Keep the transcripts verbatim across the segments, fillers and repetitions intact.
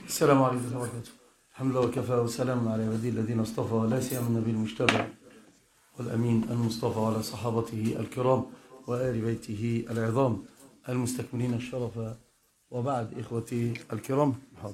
السلام عليكم ورحمة الله وبركاته. الحمد لله وكفى وسلام على عباده الذين اصطفى، لا سيما النبي المجتبى والأمين المصطفى وعلى صحابته الكرام وآل بيته العظام المستكملين الشرف. وبعد إخوتي الكرام، حاضر.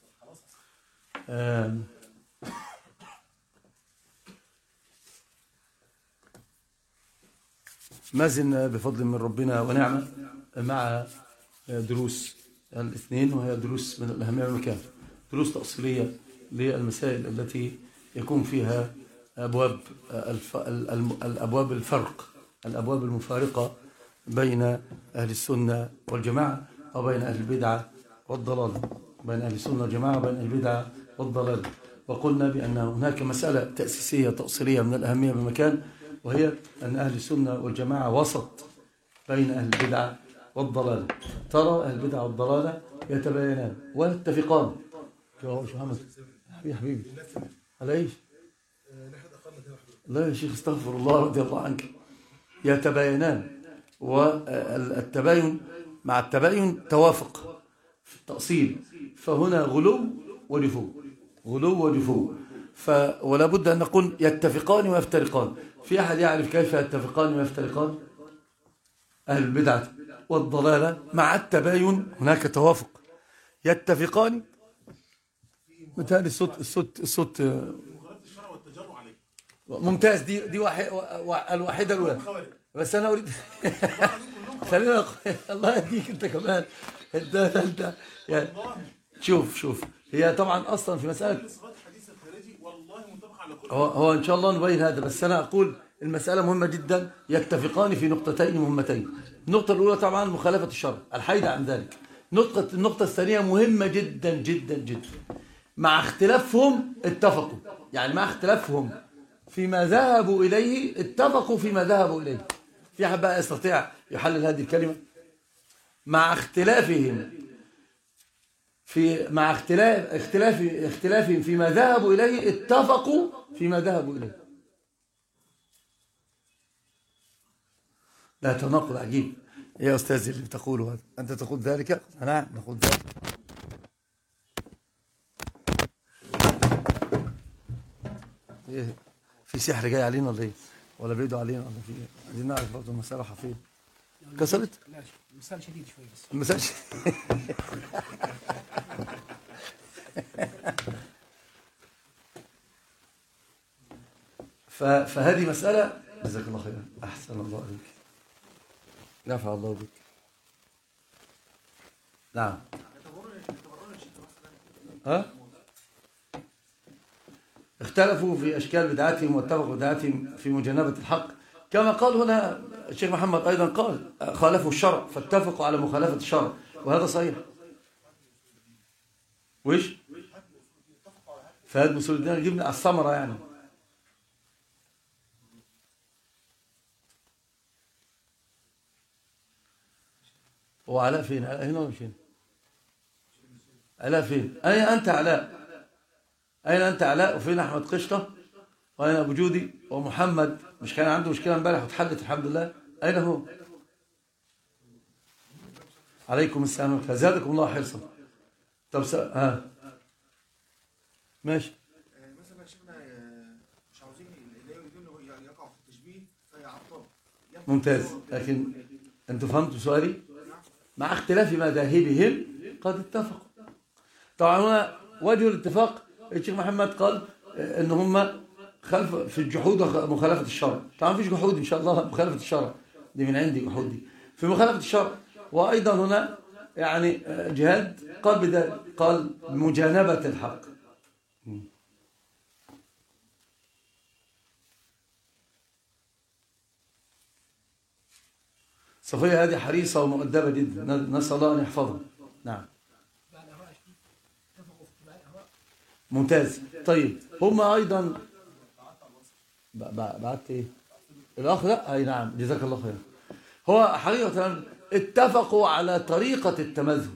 ما زلنا بفضل من ربنا ونعمة مع دروس الاثنين، وهي دروس من الأهمية والمكان، دروس تأصيلية للمسائل التي يكون فيها أبواب الف... الأبواب الفرق، الأبواب المفارقة بين أهل السنة والجماعة وبين أهل البدعة والضلال، بين أهل السنة والجماعة وبين أهل البدعة والضلال. وقلنا بأن هناك مسألة تأسيسية تأصيلية من الأهمية بالمكان، وهي أن أهل السنة والجماعة وسط بين أهل البدعة والضلال. ترى أهل البدعة والضلالة يتباينان ويتفقان. يا محمد حبيبي حبيبي على ايش؟ لا يا شيخ استغفر الله رضي الله عنك. يتباينان، والتباين مع التباين توافق في التأصيل، فهنا غلو ولفو، غلو ولفو. ف ولا بد أن نقول يتفقان ويفترقان. في أحد يعرف كيف يتفقان ويفترقان؟ أهل البدعة والضلالة مع التباين هناك توافق، يتفقان. مثال الصوت الصوت الصوت ممتاز. دي دي واحد الوحيدة الأولى. بس أنا أريد خلينا الله يهديك أنت كمان. أنت أنت يعني شوف شوف هي طبعا أصلا في مسألة هو, هو إن شاء الله نبين هذا، بس أنا أقول المسألة مهمة جدا. يتفقان في نقطتين مهمتين. النقطة الأولى طبعا مخالفة الشرع، الحيدة عن ذلك. نقطة النقطة الثانية مهمة جدا جدا جدا. مع اختلافهم اتفقوا، يعني مع اختلافهم فيما ذهبوا إليه اتفقوا فيما ذهبوا إليه. في أحد بقى يستطيع يحلل هذه الكلمة؟ مع اختلافهم في مع اختلاف اختلاف اختلافهم فيما ذهبوا إليه اتفقوا فيما ذهبوا إليه. لا، تناقض عجيب يا أستاذ اللي بتقوله هذا. أنت تقول ذلك؟ نعم نقول ذلك. إيه، في سحر جاي علينا ولا ايه؟ ولا بيدوا علينا ولا في ايه؟ عايزين نعرف برضه المسألة رايحة فين؟ كسرت؟ لا، المثال شديد شويه بس. المسألة فهذه مسألة. جزاك الله خيرا، أحسن الله عليك، نفع الله بك. نعم. ها؟ اختلفوا في أشكال بدعاتهم واتفقوا بدعاتهم في مجانبة الحق، كما قال هنا الشيخ محمد أيضا، قال خالفوا الشرع فاتفقوا على مخالفة الشرع، وهذا صحيح. وإيش؟ فهد مسؤول الدين جبنا الثمرة يعني. هو علاء فين؟ علاء هنا ولا فين؟ علاء فين؟ أين أنت علاء؟ أين أنت علاء؟ وفين أحمد قشطة؟ وأين أبو جودي؟ ومحمد مش كان عنده مشكلة امبارح واتحلت الحمد لله؟ أين هو؟ عليكم السلام، فزادكم الله حرصا. طب س... ها ماشي. مثلا شفنا مش عاوزين اللي يريدون يقع في التشبيه فيعطل. ممتاز، لكن أنتوا فهمتوا سؤالي؟ مع اختلاف مذاهبهم قد اتفقوا. طبعا هنا وجه الاتفاق الشيخ محمد قال ان هم خلف في الجحود ومخالفه الشرع. طبعا فيش جحود ان شاء الله، مخالفه الشرع دي من عندي، جحود دي في مخالفه الشرع. وايضا هنا يعني جهاد قال بذلك، قال مجانبه الحق. صفية هذه حريصة ومؤدبة جدا، نسأل الله أن يحفظها. نعم ممتاز. طيب هم أيضا بعت إيه الأخ؟ لا أي نعم جزاك الله خير. هو حقيقة اتفقوا على طريقة التمذهب،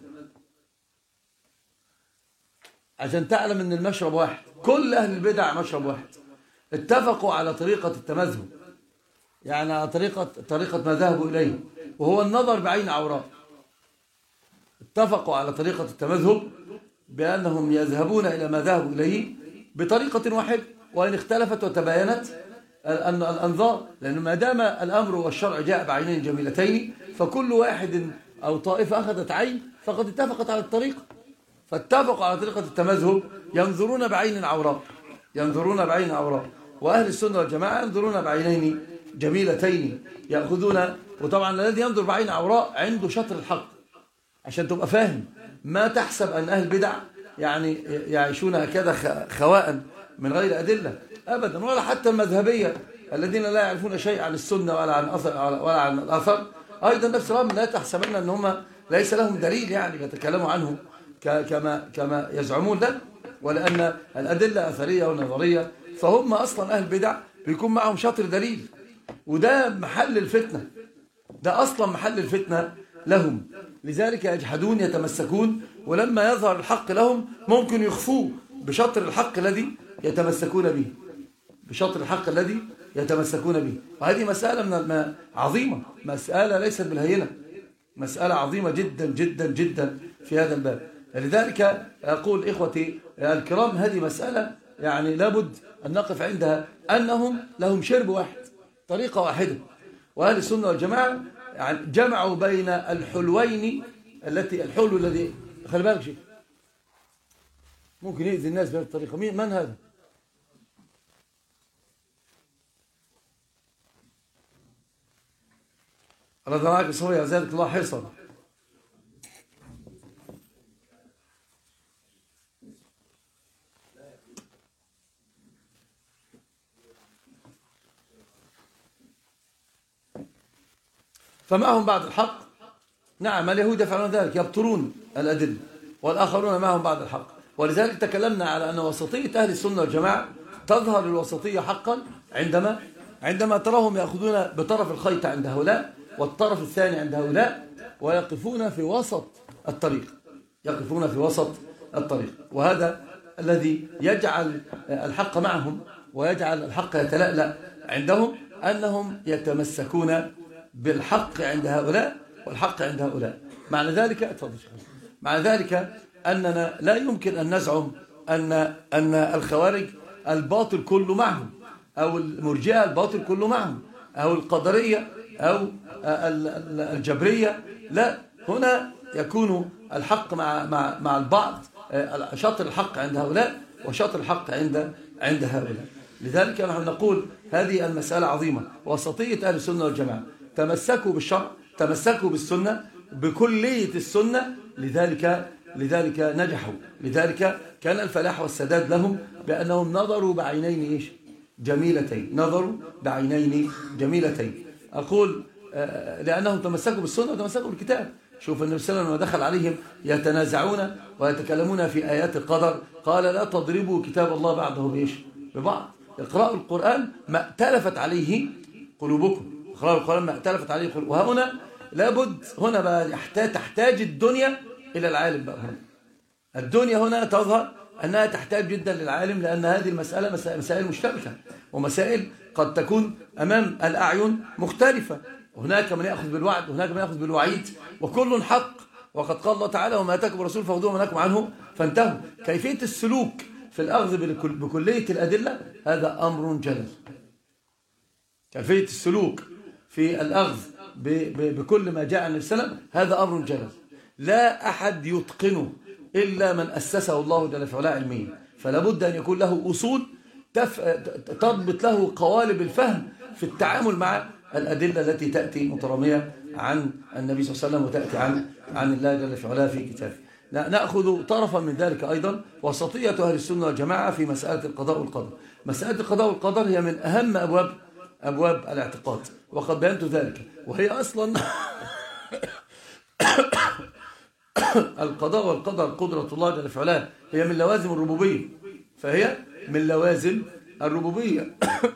عشان تعلم أن المشرب واحد، كل أهل البدع مشرب واحد. اتفقوا على طريقة التمذهب، يعني على طريقة طريقة ما ذهبوا إليه، وهو النظر بعين عوراء. اتفقوا على طريقة التمذهب بأنهم يذهبون إلى ما ذهبوا إليه بطريقة واحدة، وإن اختلفت وتباينت الأنظار، لأن ما دام الأمر والشرع جاء بعينين جميلتين فكل واحد أو طائفة أخذت عين فقد اتفقت على الطريقة، فاتفقوا على طريقة التمذهب، ينظرون بعين عوراء، ينظرون بعين عوراء. وأهل السنة والجماعة ينظرون بعينين جميلتين يأخذون. وطبعا الذي ينظر بعين عوراء عنده شطر الحق، عشان تبقى فاهم، ما تحسب أن أهل البدع يعني يعيشون هكذا خواء من غير أدلة أبدا، ولا حتى المذهبية الذين لا يعرفون شيء عن السنة ولا عن أثر ولا عن الأثر أيضا نفس الأمر، لا تحسبن أن هم ليس لهم دليل يعني يتكلموا عنه كما كما يزعمون، لا، ولأن الأدلة أثرية ونظرية، فهم أصلا أهل البدع بيكون معهم شطر دليل، وده محل الفتنة، ده أصلا محل الفتنة لهم. لذلك يجحدون يتمسكون، ولما يظهر الحق لهم ممكن يخفوه بشطر الحق الذي يتمسكون به، بشطر الحق الذي يتمسكون به. وهذه مسألة من عظيمة، مسألة ليست بالهينة، مسألة عظيمة جدا جدا جدا في هذا الباب. لذلك أقول إخوتي الكرام، هذه مسألة يعني لابد أن نقف عندها، أنهم لهم شرب واحد، طريقة واحدة. وأهل السنة والجماعة يعني جمعوا بين الحلوين، التي الحلو الذي خلي بالك شيء ممكن يؤذي الناس بهذه الطريقة. مين من هذا؟ الله معك صويا زادك الله حرصا. فمعهم بعض الحق، نعم اليهود يفعلون ذلك، يبطرون الأدلة، والآخرون معهم بعض الحق. ولذلك تكلمنا على أن وسطية أهل السنة والجماعة تظهر الوسطية حقا عندما عندما تراهم يأخذون بطرف الخيط عند هؤلاء والطرف الثاني عند هؤلاء، ويقفون في وسط الطريق، يقفون في وسط الطريق. وهذا الذي يجعل الحق معهم ويجعل الحق يتلألأ عندهم، أنهم يتمسكون بالحق عند هؤلاء والحق عند هؤلاء. معنى ذلك اتفضل معنى ذلك أننا لا يمكن أن نزعم أن أن الخوارج الباطل كله معهم، أو المرجئة الباطل كله معهم، أو القدرية أو الجبرية. لا، هنا يكون الحق مع مع مع البعض، شطر الحق عند هؤلاء وشطر الحق عند عند هؤلاء. لذلك نحن نقول هذه المسألة عظيمة. وسطية أهل السنة والجماعة تمسكوا بالشرع، تمسكوا بالسنة بكلية السنة، لذلك لذلك نجحوا. لذلك كان الفلاح والسداد لهم بأنهم نظروا بعينين إيش؟ جميلتين، نظروا بعينين جميلتين. أقول لأنهم تمسكوا بالسنة وتمسكوا بالكتاب. شوف النبي صلى الله عليه وسلم دخل عليهم يتنازعون ويتكلمون في آيات القدر، قال لا تضربوا كتاب الله بعده بإيش؟ ببعض. اقرأوا القرآن ما ائتلفت عليه قلوبكم، اقرأوا القرآن ما ائتلفت عليه قلوبكم. وهنا لابد، هنا بقى يحتاج تحتاج الدنيا إلى العالم بقى. هنا الدنيا هنا تظهر أنها تحتاج جدا للعالم، لأن هذه المسألة مسائل مشتبكة، ومسائل قد تكون أمام الأعين مختلفة. وهناك من يأخذ بالوعد وهناك من يأخذ بالوعيد، وكل حق. وقد قال الله تعالى وما أتاكم الرسول فخذوه وما نهاكم عنه فانتهوا. كيفية السلوك في الأخذ بكلية الأدلة هذا أمر جلل. كيفية السلوك في الأخذ بكل ما جاء عن السلام هذا أمر جلل، لا أحد يتقنه إلا من أسسه الله جل في علاه علميا. فلا بد أن يكون له أصول تف... تضبط له قوالب الفهم في التعامل مع الأدلة التي تأتي مترامية عن النبي صلى الله عليه وسلم وتأتي عن عن الله جل في علاه في كتابه. نأخذ طرفا من ذلك أيضا وسطية أهل السنة والجماعة في مسألة القضاء والقدر. مسألة القضاء والقدر هي من أهم أبواب أبواب الاعتقاد، وقد بينت ذلك. وهي أصلا القضاء والقدر قدرة الله جل في علاه هي من لوازم الربوبية، فهي من لوازم الربوبية.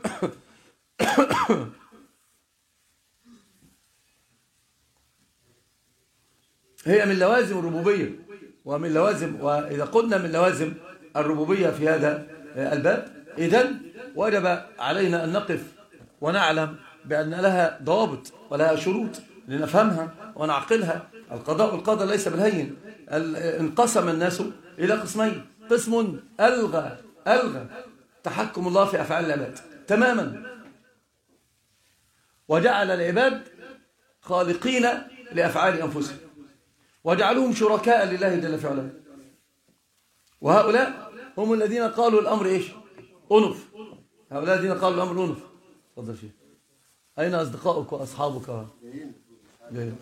هي من لوازم الربوبية ومن لوازم، وإذا قلنا من لوازم الربوبية في هذا الباب، إذن وجب علينا أن نقف ونعلم بأن لها ضوابط ولها شروط لنفهمها ونعقلها. القضاء والقدر ليس بالهين. انقسم الناس إلى قسمين. قسم ألغى ألغى تحكم الله في أفعال العباد تماما، وجعل العباد خالقين لأفعال أنفسهم وجعلهم شركاء لله جل في علاه. وهؤلاء هم الذين قالوا الأمر إيش؟ أنف. هؤلاء الذين قالوا الأمر أنف. تفضل شيخ. أين أصدقائك وأصحابك؟ جايين.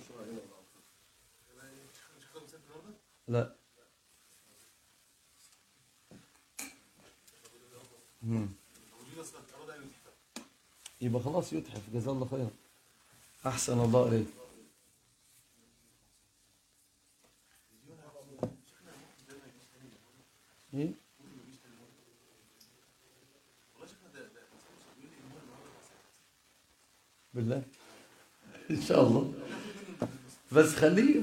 لا. مم. يبقى خلاص يتحف. جزاه الله خيرا. أحسن الله إليك. إيه؟ بالله إن شاء الله، بس خليه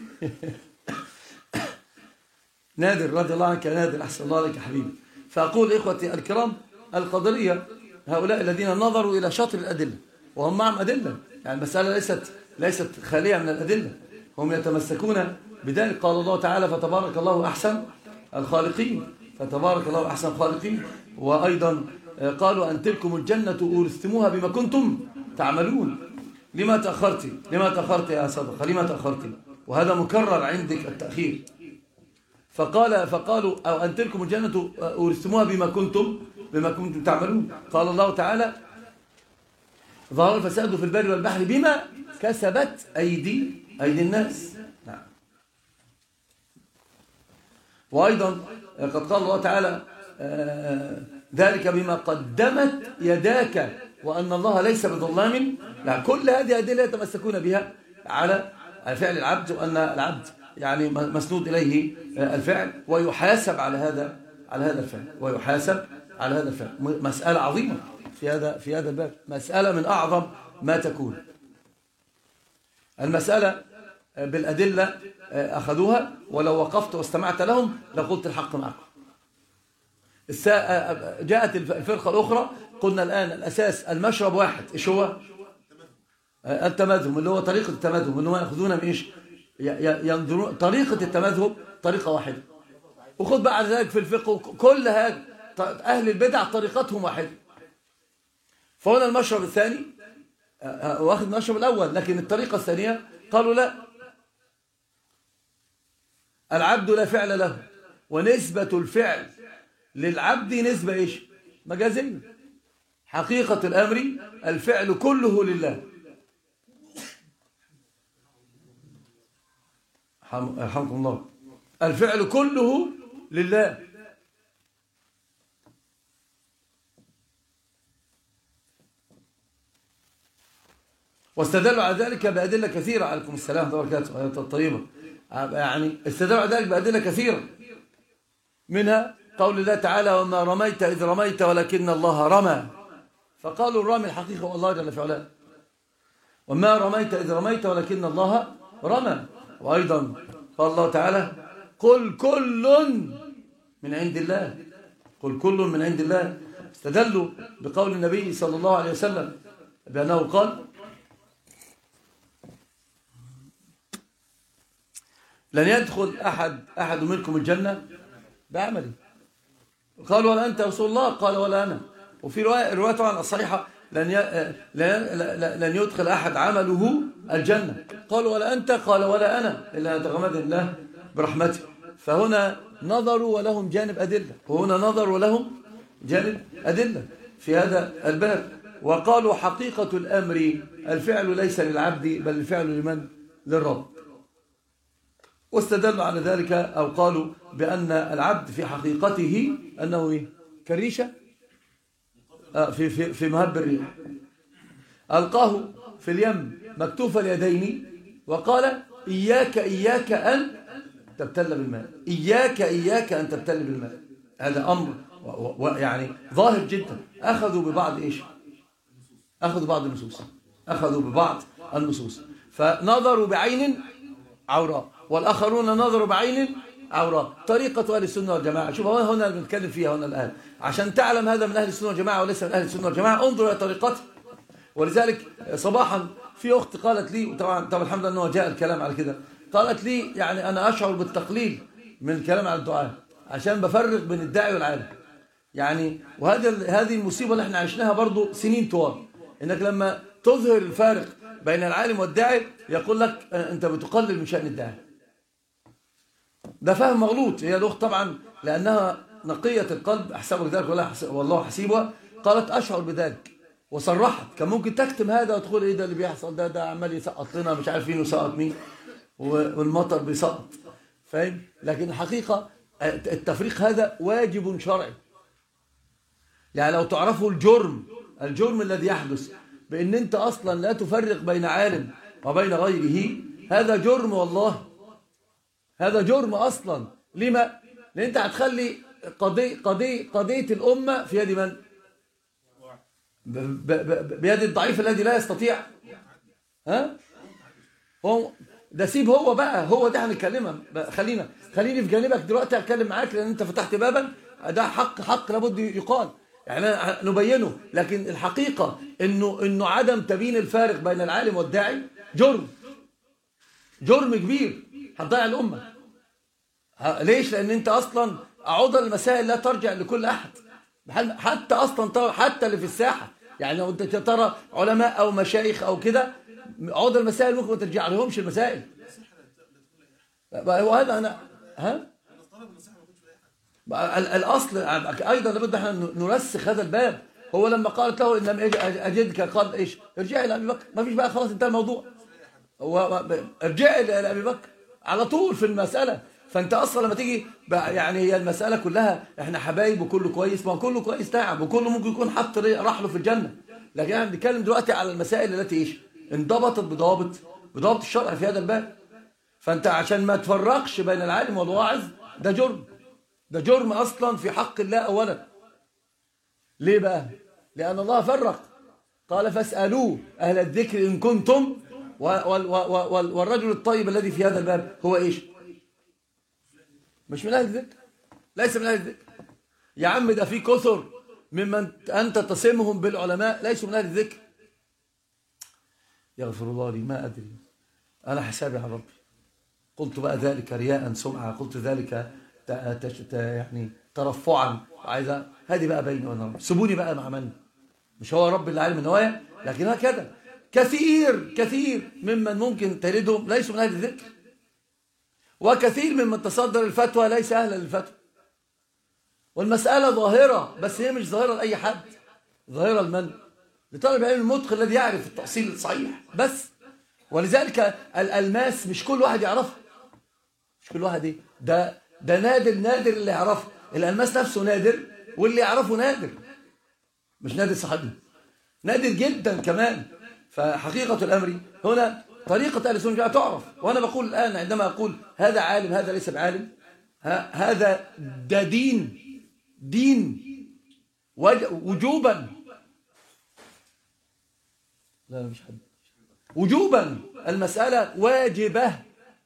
نادر رضي الله عنك يا نادر، أحسن الله عليك يا حبيبي. فأقول إخوتي الكرام القدرية هؤلاء الذين نظروا إلى شطر الأدلة وهم معهم أدلة، يعني المسألة ليست ليست خالية من الأدلة، هم يتمسكون بذلك. قال الله تعالى فتبارك الله أحسن الخالقين، فتبارك الله أحسن الخالقين. وأيضا قالوا أن تلكم الجنة أورثتموها بما كنتم تعملون. لما تأخرت لما تأخرت يا صدقة، لما تأخرت؟ وهذا مكرر عندك التأخير. فقال فقالوا أو أن تلكم الجنة أورثتموها بما كنتم بما كنتم تعملون. قال الله تعالى ظهر الفساد في البر والبحر بما كسبت أيدي أيدي الناس. نعم. وأيضا قد قال الله تعالى ذلك بما قدمت يداك وأن الله ليس بظلام. لا، كل هذه أدلة يتمسكون بها على فعل العبد، وأن العبد يعني مسنود إليه الفعل ويحاسب على هذا على هذا الفعل ويحاسب على هذا الفعل. مسألة عظيمة في هذا في هذا الباب، مسألة من أعظم ما تكون. المسألة بالأدلة أخذوها، ولو وقفت واستمعت لهم لقلت الحق معكم. جاءت الفرقة الأخرى، قلنا الآن الأساس المشرب واحد، إيش هو؟ التمذهب، اللي هو طريقة التمذهب، اللي هو يأخذون من إيش؟ ينظرون طريقة التمذهب طريقة واحدة. وخذ بعد ذلك في الفقه كل هذا أهل البدع طريقتهم واحدة. فهنا المشرب الثاني واخذ المشرب الأول، لكن الطريقة الثانية قالوا لا، العبد لا فعل له، ونسبة الفعل للعبد نسبة إيش؟ مجازية. حقيقة الأمر الفعل كله لله. رحمكم الله. الفعل كله لله. واستدلوا على ذلك بأدلة كثيرة. عليكم السلام ورحمة الله وبركاته. الطيبة يعني استدلوا على ذلك بأدلة كثيرة، منها قول الله تعالى وما رميت إذ رميت ولكن الله رمى. فقالوا الرمي الحقيقة والله جل في علاه. وما رميت إذ رميت ولكن الله رمى. وأيضا قال الله تعالى قل كل من عند الله، قل كل من عند الله. استدلوا بقول النبي صلى الله عليه وسلم بأنه قال لن يدخل أحد أحد منكم الجنة بعمله. قال ولا أنت يا رسول الله؟ قال ولا أنا. وفي رواية الرواية طبعا الصحيحة لن لن يدخل أحد عمله الجنة. قال ولا أنت؟ قال ولا أنا، إلا يتغمد الله برحمته. فهنا نظروا ولهم جانب أدلة، وهنا نظروا ولهم جانب أدلة في هذا الباب. وقالوا حقيقة الأمر الفعل ليس للعبد بل الفعل لمن؟ للرب. واستدلوا على ذلك أو قالوا بأن العبد في حقيقته أنه إيه؟ كالريشة في في في مهب الريح، ألقاه في اليم مكتوف اليدين وقال إياك إياك أن تبتل بالماء، إياك إياك أن تبتل بالماء. هذا أمر يعني ظاهر جدا. أخذوا ببعض إيش؟ أخذوا بعض النصوص أخذوا ببعض النصوص فنظروا بعين عوراء، والآخرون نظروا بعين عوراء. طريقة أهل السنة والجماعة، شوف هنا بنتكلم فيها هنا الآن عشان تعلم هذا من أهل السنة والجماعة وليس من أهل السنة والجماعة. انظر إلى طريقته. ولذلك صباحا في أخت قالت لي، وطبعا طبعا الحمد لله أنه جاء الكلام على كده، قالت لي يعني أنا أشعر بالتقليل من الكلام على الدعاء. عشان بفرق بين الداعي والعالم. يعني وهذا هذه المصيبة اللي احنا عشناها برضو سنين طوال، انك لما تظهر الفارق بين العالم والداعي يقول لك انت بتقلل من شأن الداعي. ده فهم مغلوط. هي الأخت طبعا لأنها نقية القلب أحسبك ذلك ولا والله حسيبها، قالت أشعر بذلك وصرحت. كان ممكن تكتم هذا وتقول إيه ده اللي بيحصل، ده ده عمال يسقط لنا مش عارفين يسقط مين والمطر بيسقط، فاهم؟ لكن الحقيقة التفريق هذا واجب شرعي. يعني لو تعرفوا الجرم الجرم الذي يحدث بأن أنت أصلا لا تفرق بين عالم وبين غيره، هذا جرم والله، هذا جرم أصلا. لما؟ لأن أنت هتخلي قضية قضية قضية الأمة في يد من؟ ب- ب- بيد الضعيف الذي لا يستطيع. ها؟ هو ده سيب هو بقى، هو ده هنتكلمها. خلينا خليني في جانبك دلوقتي أتكلم معاك، لأن أنت فتحت بابا ده حق حق لابد يقال، يعني نبينه. لكن الحقيقة إنه إنه عدم تبيين الفارق بين العالم والداعي جرم، جرم كبير هتضيع الأمة. ليش؟ لأن أنت أصلا عضل المسائل لا ترجع لكل أحد، حتى أصلا حتى اللي في الساحة. يعني لو أنت ترى علماء أو مشايخ أو كده، عضل المسائل ممكن ما ترجع لهمش المسائل. وهذا أنا ها الأصل أيضا لابد احنا نرسخ هذا الباب. هو لما قالت له إن لم أجدك قال إيش؟ ارجعي إلى أبي بكر. ما فيش بقى، خلاص انتهى الموضوع. هو ارجعي إلى أبي بكر على طول في المسألة. فانت اصلا لما تيجي يعني هي المساله كلها احنا حبايب وكله كويس، ما كله كويس تعب وكله ممكن يكون حط رحله في الجنه. لكن احنا بنتكلم دلوقتي على المسائل التي ايش انضبطت بضابط بضابط الشرع في هذا الباب. فانت عشان ما تفرقش بين العالم والواعظ ده جرم، ده جرم اصلا في حق الله اولا. ليه بقى؟ لان الله فرق، قال فاسالوا اهل الذكر ان كنتم، والرجل الطيب الذي في هذا الباب هو ايش؟ مش من أهل الذكر، ليس من أهل الذكر. يا عم ده في كثر ممن أنت تصمهم بالعلماء ليسوا من أهل الذكر. يغفر الله لي ما أدري، أنا حسابي على ربي. قلت بقى ذلك رياء سمعة، قلت ذلك يعني ترفعا، عايزة هذه بقى بيني وأنا ربي. سيبوني بقى مع من؟ مش هو رب اللي عالم النوايا؟ لكن هكذا كثير كثير ممن ممكن تلدهم ليسوا من أهل الذكر، وكثير ممن تصدر الفتوى ليس أهلا للفتوى. والمسألة ظاهرة، بس هي مش ظاهرة لأي حد، ظاهرة لمن؟ لطالب العلم المتقن الذي يعرف التأصيل الصحيح بس. ولذلك الألماس مش كل واحد يعرفها، مش كل واحد ايه ده ده نادر نادر اللي يعرفه. الألماس نفسه نادر، واللي يعرفه نادر، مش نادر صاحبنا، نادر جدا كمان. فحقيقة الأمر هنا طريقة أهل السنة والجماعة تعرف. وأنا بقول الآن عندما أقول هذا عالم هذا ليس بعالم، هذا ده دين دين وجوبا. لا مش حد وجوبا، المسألة واجبة.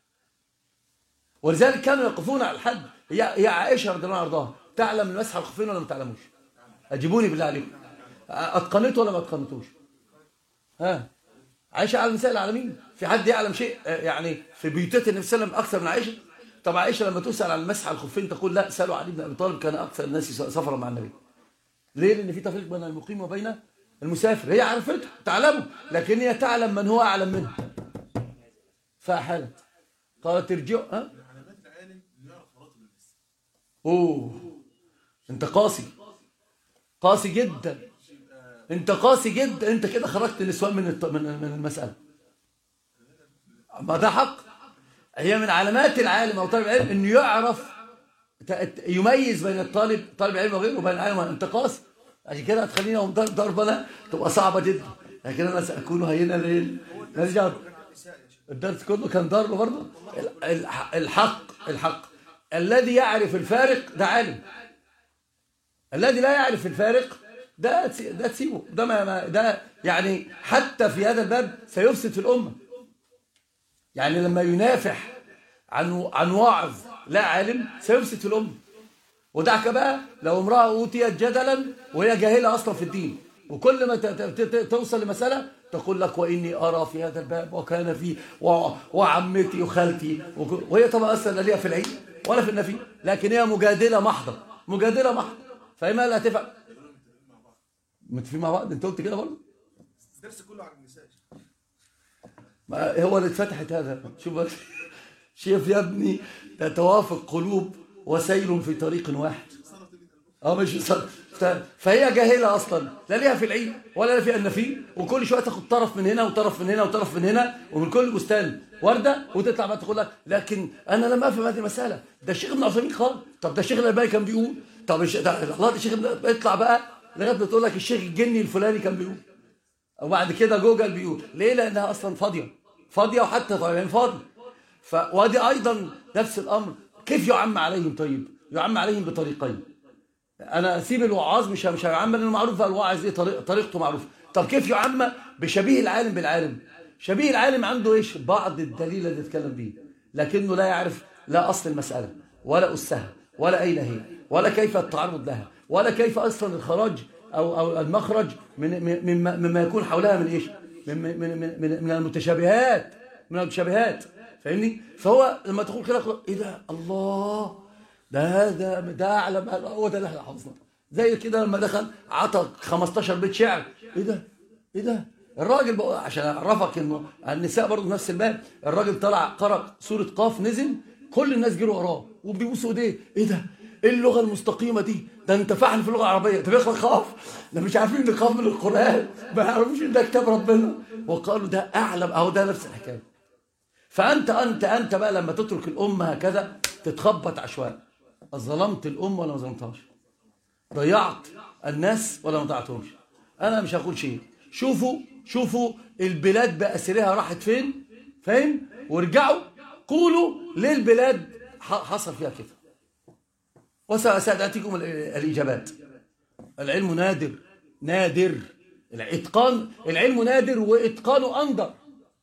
ولذلك كانوا يقفون على الحد. يا عائشة رضي الله عنها وارضاها تعلم المسح على الخفين ولا ما تعلموش؟ أجيبوني بالله عليكم، أتقنته ولا ما أتقنتوش؟ ها عائشة على نساء العالمين. في حد يعلم شيء يعني في بيوتات النبي صلى الله عليه وسلم أكثر من عائشة؟ طب عائشة لما تسأل عن المسح على الخفين تقول لا سألوا علي بن أبي طالب كان أكثر الناس سفرا مع النبي. ليه؟ لأن في تفريق بين المقيم وبين المسافر. هي عرفته تعلمه، لكن هي تعلم من هو أعلم منه فأحالت. قالت ترجعوا. ها؟ أوه أنت قاسي، قاسي جدا، أنت قاسي جدا. أنت كده خرجت النسوان من من المسألة. ما ده حق. هي من علامات العالم أو طالب العلم إنه يعرف يميز بين الطالب طالب العلم وغيره وبين العالم. أنت قاسي، عشان كده هتخليني أقوم ضربنا تبقى صعبة جدا. لكن أنا سأكون هينا ليه؟ نرجع الدرس كله كان ضرب برضه. الحق الحق الذي يعرف الفارق ده عالم، الذي لا يعرف الفارق ده ده تسيبه. ده ما ده يعني حتى في هذا الباب سيفسد في الأمة. يعني لما ينافح عن عن واعظ لا عالم سيفسد في الأمة. ودعك بقى لو امرأة أوتيت جدلا وهي جاهلة أصلا في الدين، وكل ما توصل لمسألة تقول لك وإني أرى في هذا الباب وكان فيه وعمتي وخالتي، وهي طبعا أصلا لا ليها في العيد ولا في النفي، لكن هي مجادلة محضة، مجادلة محضة. فإما لا تفعل متفقين مع بعض. أنت قلت كده برضه؟ الدرس كله عن النساء. هو اللي اتفتحت هذا. شوف شوف يا ابني، تتوافق قلوب وسير في طريق واحد. اه مش صار. فهي جاهله اصلا، لا ليها في العيد ولا لها في النفي، وكل شويه تاخد طرف من هنا وطرف من هنا وطرف من هنا، ومن كل بستان ورده، وتطلع بقى تقول لك لكن انا لم افهم هذه المساله، ده الشيخ ابن عثيمين قال، طب ده الشيخ الالباني كان بيقول، طب الش... ده الله ده الشيخ يطلع بقى لغايه ما تقول لك الشيخ الجني الفلاني كان بيقول، وبعد كده جوجل بيقول. ليه؟ لانها اصلا فاضيه فاضيه وحتى طالعين فاضي. ف ودي ايضا نفس الامر. كيف يعم عليهم؟ طيب يعم عليهم بطريقين. انا اسيب الوعاظ مش مش هيعم، لانه معروف بقى الواعظ ايه طريق طريقته معروفه. طب كيف يعم؟ بشبيه العالم بالعالم. شبيه العالم عنده ايش؟ بعض الدليل اللي يتكلم به، لكنه لا يعرف لا اصل المساله ولا اسها ولا اين هي ولا كيف التعرض لها ولا كيف اصلا الخراج او او المخرج من مما مما يكون حولها من ايش؟ من من من من المتشابهات من المتشابهات. فاهمني؟ فهو لما تقول كده ايه ده؟ الله ده هذا ده اعلم، هو ده اللي احنا حافظناه. زي كده لما دخل عطى خمستاشر بيت شعر. ايه ده؟ ايه ده؟ الراجل بقى عشان اعرفك انه النساء برضه نفس الباب، الراجل طلع قرأ سوره قاف، نزل كل الناس جروا وراه وبيبوسوا ايديه. ايه ده؟ ايه اللغه المستقيمه دي؟ ده انت فاهم في اللغه العربيه، ده بيقرا قاف، ده مش عارفين ان قاف من القران، ما يعرفوش ان ده كتاب ربنا، وقالوا ده اعلم. اهو ده نفس الحكايه. فانت انت انت بقى لما تترك الامه هكذا تتخبط عشوائي. ظلمت الامه ولا ما ظلمتهاش؟ ضيعت الناس ولا ما ضيعتهمش؟ انا مش هقول شيء. شوفوا شوفوا البلاد باسرها راحت فين، فاهم؟ وارجعوا قولوا ليه البلاد حصل فيها كده، وسأتيكم الإجابات. العلم نادر نادر، الاتقان العلم نادر واتقانه أندر.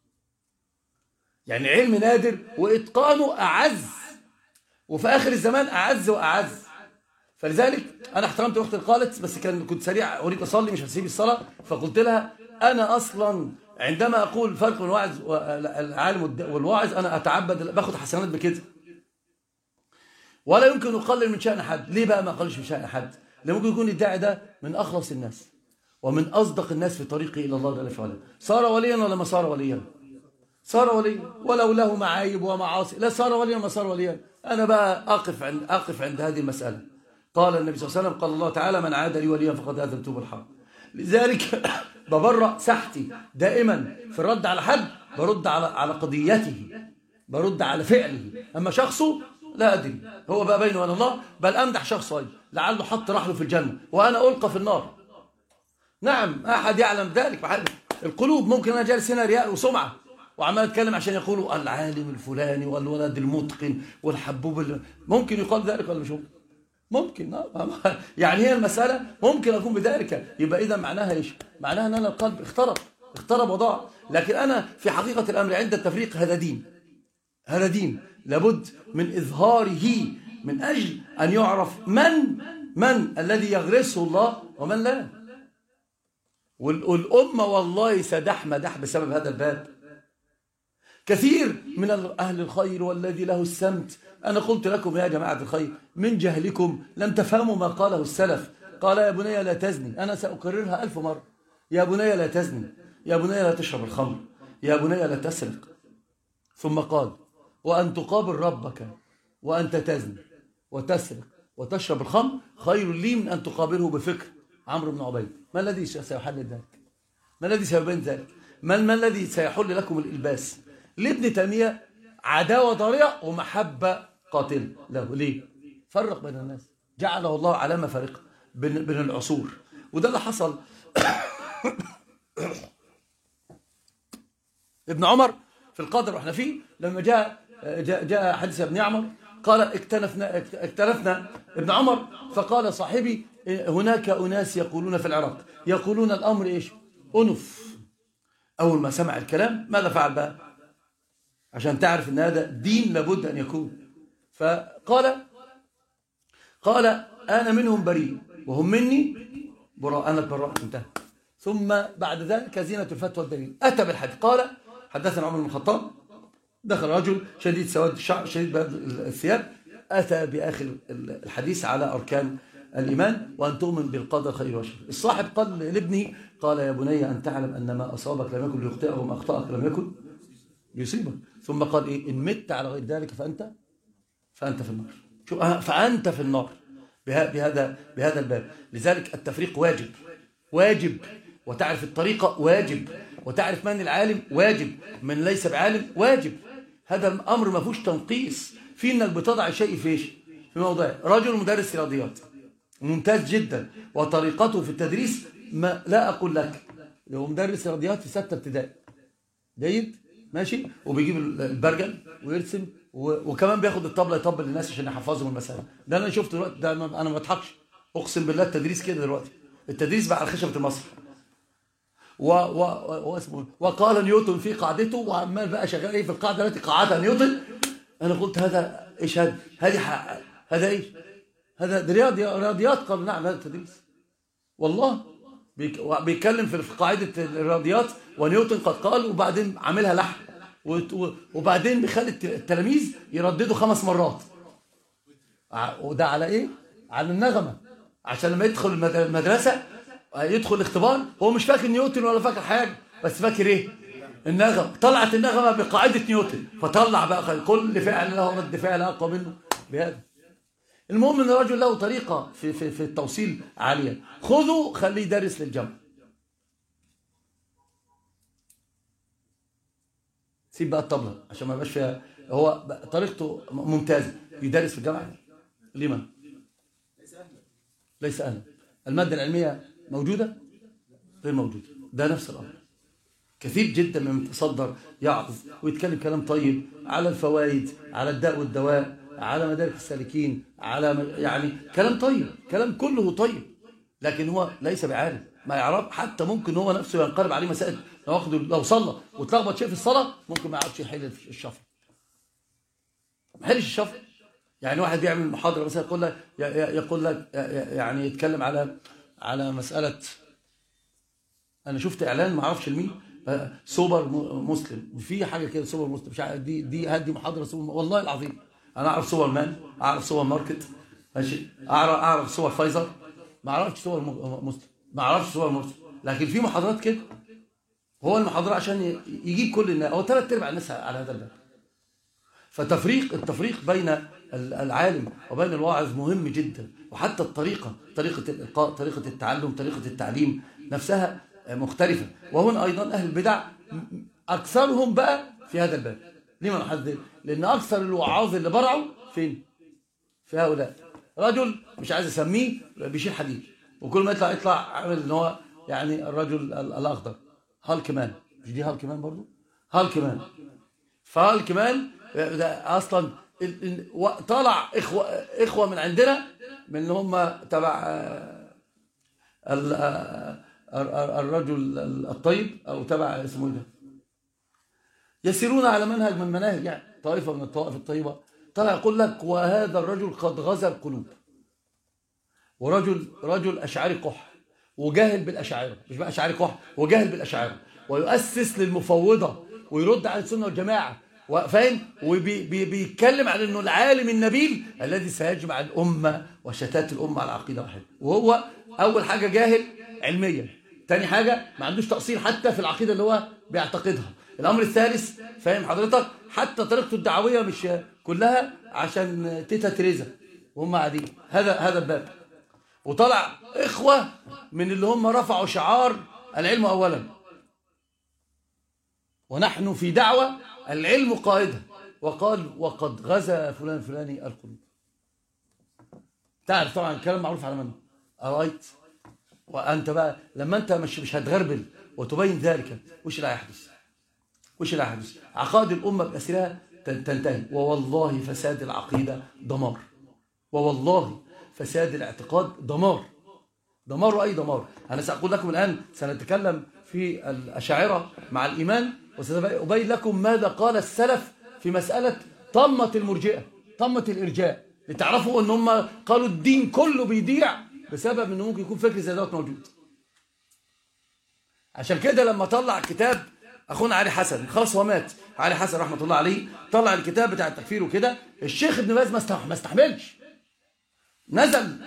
يعني علم نادر واتقانه أعز، وفي آخر الزمان أعز وأعز. فلذلك أنا احترمت أختي قالت، بس كان كنت سريع أريد أصلي مش هسيب الصلاة، فقلت لها أنا أصلا عندما أقول فرق بين الواعظ والعالم والواعظ أنا أتعبد باخد حسنات بكده، ولا يمكن أقلل من شأن حد. ليه بقى ما أقللش من شأن حد؟ لأن ممكن يكون الداعي ده من أخلص الناس ومن أصدق الناس في طريقه إلى الله جل وعلا. صار وليا ولا ما صار وليا؟ صار وليا، ولو له معايب ومعاصي، لا صار وليا ما صار وليا. أنا بقى أقف عند أقف عند هذه المسألة. قال النبي صلى الله عليه وسلم، قال الله تعالى من عاد لي وليا فقد آذنته بالحرب. لذلك ببرأ ساحتي دائما في الرد على حد، برد على على قضيته، برد على فعله. أما شخصه لا أدري، هو بقى بينه وبين الله. بل أمدح شخص أيضا لعله حط رحله في الجنة وأنا ألقى في النار. نعم أحد يعلم ذلك. القلوب ممكن أنا جالس هنا رياء وسمعة وعمال أتكلم عشان يقولوا العالم الفلاني والولد المتقن والحبوب اللي... ممكن يقال ذلك ولا مش ممكن؟ ممكن. يعني هي المسألة ممكن أكون بذلك. يبقى إذا معناها إيش؟ معناها أن أنا القلب اخترب اخترب وضاع. لكن أنا في حقيقة الأمر عند التفريق هذا دين، هذا دين لابد من إظهاره من أجل أن يعرف من من الذي يغرسه الله ومن لا. والأمة والله سدح مدح بسبب هذا الباب. كثير من أهل الخير والذي له السمت. أنا قلت لكم يا جماعة الخير من جهلكم لم تفهموا ما قاله السلف. قال يا بني لا تزني، أنا سأكررها ألف مرة، يا بني لا تزني، يا بني لا تشرب الخمر، يا بني لا تسرق. ثم قال وأن تقابل ربك وأنت تزني وتسرق وتشرب الخمر خير لي من أن تقابله بفكر عمرو بن عبيد. ما الذي سيحل ذلك؟ ما الذي سيبين ذلك؟ ما, ما الذي سيحل لكم الإلباس؟ لابن تيمية عداوة ضارية ومحبة قاتلة له. ليه؟ فرق بين الناس، جعله الله علامة فارقة بين, بين العصور. وده اللي حصل. ابن عمر في القدر واحنا فيه لما جاء جاء, جاء حديث ابن عمر قال اكتنفنا اكتنفنا ابن عمر فقال صاحبي هناك أناس يقولون في العراق يقولون الأمر إيش؟ أنف. أول ما سمع الكلام ماذا فعل بقى؟ عشان تعرف أن هذا دين لابد أن يكون. فقال قال أنا منهم بريء وهم مني براء. أنا اتبرأت، انتهى. ثم بعد ذلك زينة الفتوى الدليل. أتى بالحديث قال حدثنا عمر بن الخطاب دخل رجل شديد سواد الشعر شديد بياض الثياب، أتى بآخر الحديث على أركان الإيمان وأن تؤمن بالقدر خير وشر. الصاحب قال لابنه قال يا بني أن تعلم أن ما أصابك لم يكن ليخطئك وما أخطأك لم يكن ليصيبك. ثم قال إيه؟ إن مت على غير ذلك فأنت فأنت في النار. شو فأنت في النار بهذا بهذا الباب. لذلك التفريق واجب واجب، وتعرف الطريقة واجب، وتعرف من العالم واجب، من ليس بعالم واجب. هذا الأمر ما فيهوش تنقيص في إنك بتضع شيء فيش في موضوع. رجل مدرس رياضيات ممتاز جدا وطريقته في التدريس ما لا أقول لك، هو مدرس رياضيات في ستة ابتدائي جيد ماشي، وبيجيب البرجل ويرسم وكمان بياخد الطبلة يطبل للناس عشان يحفظهم المسائل. ده أنا شفت دلوقتي، ده أنا ما بضحكش أقسم بالله التدريس كده دلوقتي، التدريس بقى على خشبة المسرح. و و واسمه وقال نيوتن في قاعدته، وعمال بقى شغال ايه في القاعده التي قاعدها نيوتن. انا قلت هذا ايش؟ هذا هذه هذا ايش؟ هذا رياضي رياضيات. قال نعم هذا التدريس والله. بيتكلم في قاعده الرياضيات ونيوتن قد قال، وبعدين عاملها لحن، وبعدين بيخلي التلاميذ يرددوا خمس مرات. وده على ايه؟ على النغمه، عشان لما يدخل المدرسه يدخل الاختبار هو مش فاكر نيوتن ولا فاكر حاجه، بس فاكر ايه؟ النغمه. طلعت النغمه بقاعده نيوتن، فطلع بقى كل فعل له رد فعل اقوى منه بهذا. المهم ان الرجل له طريقه في في في التوصيل عاليه. خذوا خليه يدرس للجامعه، سيب بقى الطبله عشان ما يبقاش فيها. هو طريقته ممتازه، يدرس في الجامعه. لمن؟ ليس اهلا. الماده العلميه موجوده؟ غير موجوده. ده نفس الامر. كثير جدا من يتصدر يعظ ويتكلم كلام طيب على الفوائد، على الداء والدواء، على مدارك السالكين، على يعني كلام طيب، كلام كله طيب، لكن هو ليس بعالم، ما يعرف. حتى ممكن هو نفسه ينقلب عليه مسائل. لو واخد لو صلى وتلخبط شيء في الصلاه ممكن ما يعرفش يحل الشفع، ما يحلش الشفع. يعني واحد بيعمل محاضره مثلا يقول لك يقول لك يعني يتكلم على على مساله. انا شفت اعلان ما اعرفش لمين، سوبر مسلم، في حاجه كده سوبر مسلم، مش عارف دي دي هدي محاضره سوبر. والله العظيم انا اعرف سوبر مان، اعرف سوبر ماركت ماشي، اعرف اعرف سوبر فايزر، ما اعرفش سوبر مسلم، ما اعرفش سوبر مسلم. لكن في محاضرات كده، هو المحاضره عشان يجيب كل الناس، هو ثلاث ارباع الناس على هذا الباب. فتفريق التفريق بين العالم وبين الواعظ مهم جدا. وحتى الطريقه، طريقه الالقاء، طريقه التعلم، طريقه التعليم نفسها مختلفه. وهنا ايضا اهل البدع اكثرهم بقى في هذا الباب. لما نحذر؟ لان اكثر الوعاظ اللي برعوا فين؟ في هؤلاء. رجل مش عايز اسميه بيشيل حديد، وكل ما يطلع يطلع عامل ان هو يعني الرجل الاخضر هالك مان. مش دي هالك مان برضه؟ هالك مان. فهالك مان ده اصلا طلع اخوه اخوه من عندنا، من اللي هم تبع الرجل الطيب او تبع اسمه ده، يسيرون على منهج من مناهج يعني طائفه من الطوائف الطيبه. طلع يقول لك وهذا الرجل قد غزا القلوب، ورجل رجل اشعري قح وجاهل بالاشاعره، مش بقى اشعري قح، وجاهل بالاشاعره، ويؤسس للمفوضه ويرد على السنه والجماعه، فاهم؟ وبيتكلم عن انه العالم النبيل الذي سيجمع الامه وشتات الامه على عقيده واحده. وهو اول حاجه جاهل علميا، ثاني حاجه ما عندوش تاصيل حتى في العقيده اللي هو بيعتقدها. الامر الثالث فاهم حضرتك؟ حتى طريقته الدعويه مش كلها عشان تيتا تريزا وهم قاعدين. هذا هذا الباب. وطلع اخوه من اللي هم رفعوا شعار العلم اولا، ونحن في دعوه العلم قائدة، وقال وقد غزا فلان فلاني القلوب. تعرف طبعا الكلام معروف على من؟ أرأيت؟ وأنت بقى لما أنت مش مش هتغربل وتبين ذلك، وش لا يحدث؟ وش لا يحدث؟ عقائد الأمة بأسرها تنتهي. ووالله فساد العقيدة دمار، ووالله فساد الاعتقاد دمار، دمار أي دمار. أنا سأقول لكم الآن، سنتكلم في الأشاعرة مع الإيمان، وسأبين لكم ماذا قال السلف في مسألة طمة المرجئة، طمة الإرجاء، لتعرفوا أن هم قالوا الدين كله بيضيع بسبب أنه ممكن يكون فكر زي دوت موجود. عشان كده لما طلع كتاب اخونا علي حسن، خلاص هو مات علي حسن رحمه الله عليه، طلع الكتاب بتاع التكفير وكده، الشيخ ابن باز ما استحملش، نزل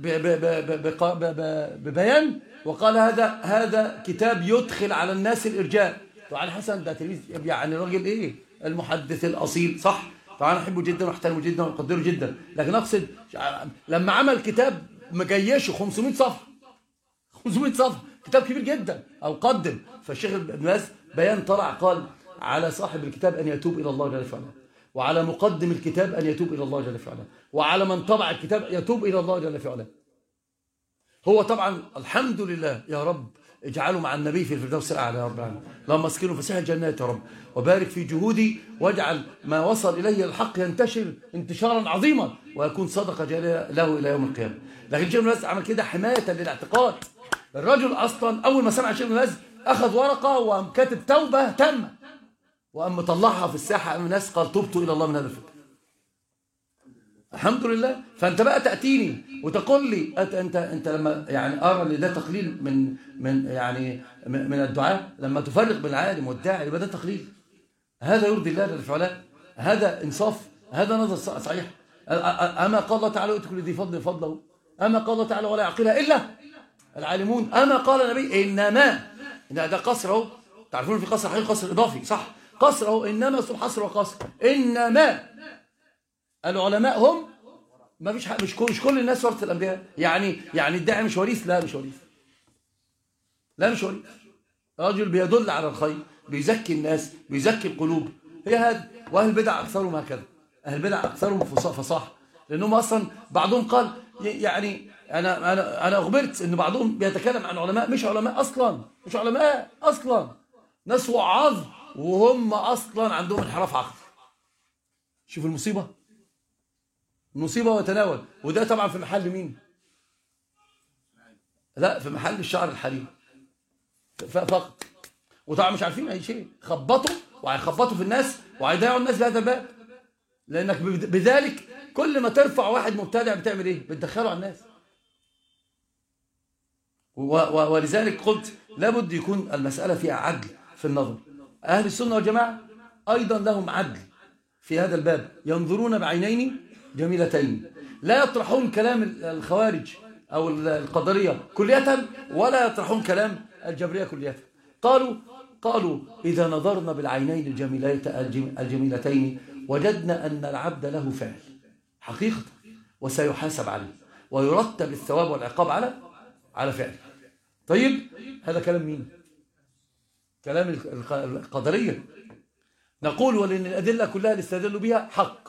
ببيان وقال هذا هذا كتاب يدخل على الناس الارجاء. وعلي حسن ده تلميذ يعني راجل ايه، المحدث الاصيل، صح؟ طبعا انا احبه جدا واحترمه جدا واقدره جدا، لكن اقصد لما عمل كتاب مجيشه خمسمائة صفحه، خمسمائة صفحه، كتاب كبير جدا او قدم، فالشيخ ابن باز بيان طلع قال على صاحب الكتاب ان يتوب الى الله جل وعلا، وعلى مقدم الكتاب ان يتوب الى الله جل وعلا، وعلى من طبع الكتاب يتوب الى الله جل وعلا. هو طبعا الحمد لله يا رب اجعله مع النبي في الفردوس الاعلى يا رب العالمين، اللهم اسكنه فسيح الجنات يا رب، وبارك في جهودي، واجعل ما وصل اليه الحق ينتشر انتشارا عظيما، ويكون صدقه جاريه له الى يوم القيامه. لكن الشيخ ابن باز عمل كده حمايه للاعتقاد. الرجل اصلا اول ما سمع الشيخ ابن باز اخذ ورقه وقام كاتب توبه تامه، وقام مطلعها في الساحه امام الناس، قال تبت الى الله من هذا الفكر. الحمد لله. فانت بقى تاتيني وتقول لي انت انت انت لما يعني ارى ان ده تقليل من من يعني من الدعاء، لما تفرق بين العالم والداعي يبقى ده تقليل. هذا يرضي الله جل وعلا؟ هذا انصاف؟ هذا نظر صحيح؟ اما قال الله تعالى ائتوا كل ذي فضل فضله، اما قال الله تعالى ولا يعقلها الا العالمون، اما قال النبي انما، ده قصر اهو، تعرفون في قصر حقيقي قصر اضافي، صح؟ قصر اهو، انما اسم حصر وقصر، انما العلماء هم، ما فيش مش كل مش كل الناس ورثة الانبياء، يعني يعني الداعي مش وريث، لا مش وريث، لا مش وريث، رجل بيدل على الخير، بيزكي الناس، بيزكي القلوب، هي هذا. واهل البدع اكثرهم هكذا، اهل البدع اكثرهم فصاحه، لانهم اصلا بعضهم قال يعني انا انا انا اخبرت ان بعضهم بيتكلم عن علماء مش علماء اصلا، مش علماء اصلا، ناس وعاظ وهم اصلا عندهم انحراف عقلي. شوف المصيبه، مصيبه وتناول. وده طبعا في محل مين؟ لا، في محل الشعر الحريم فقط. وطبعا مش عارفين اي شيء، خبطوا وهيخبطوا في الناس وهيضيعوا الناس بهذا الباب، لانك بذلك كل ما ترفع واحد مبتدع بتعمل ايه؟ بتدخله على الناس. ولذلك قلت لابد يكون المساله فيها عدل في النظر. اهل السنه والجماعه ايضا لهم عدل في هذا الباب، ينظرون بعينين جميلتين، لا يطرحون كلام الخوارج أو القدرية كلية، ولا يطرحون كلام الجبرية كلية. قالوا قالوا إذا نظرنا بالعينين الجميلتين وجدنا أن العبد له فعل حقيقة وسيحاسب عليه ويرتب الثواب والعقاب على على فعله. طيب هذا كلام مين؟ كلام القدرية. نقول ولأن الأدلة كلها اللي استدلوا بها حق،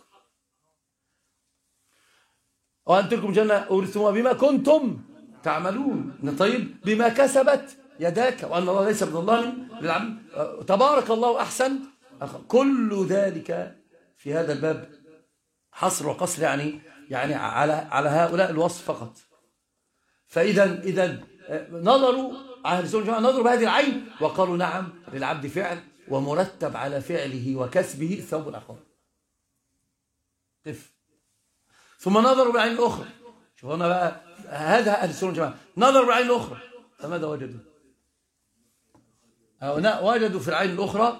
وأن تلكم جنة أورثتموها بما كنتم تعملون. طيب بما كسبت يداك، وأن الله ليس بظلام للعبد، تبارك الله أحسن. كل ذلك في هذا الباب حصر وقصر، يعني يعني على على هؤلاء الوصف فقط. فإذا إذا نظروا أهل السنة والجماعة نظروا بهذه العين وقالوا نعم للعبد فعل ومرتب على فعله وكسبه الثواب والعقاب. قف. ثم نظروا بالعين الأخرى، شوف هنا بقى هذا أهل السنة والجماعة، نظروا بالعين الأخرى فماذا وجدوا؟ وجدوا في العين الأخرى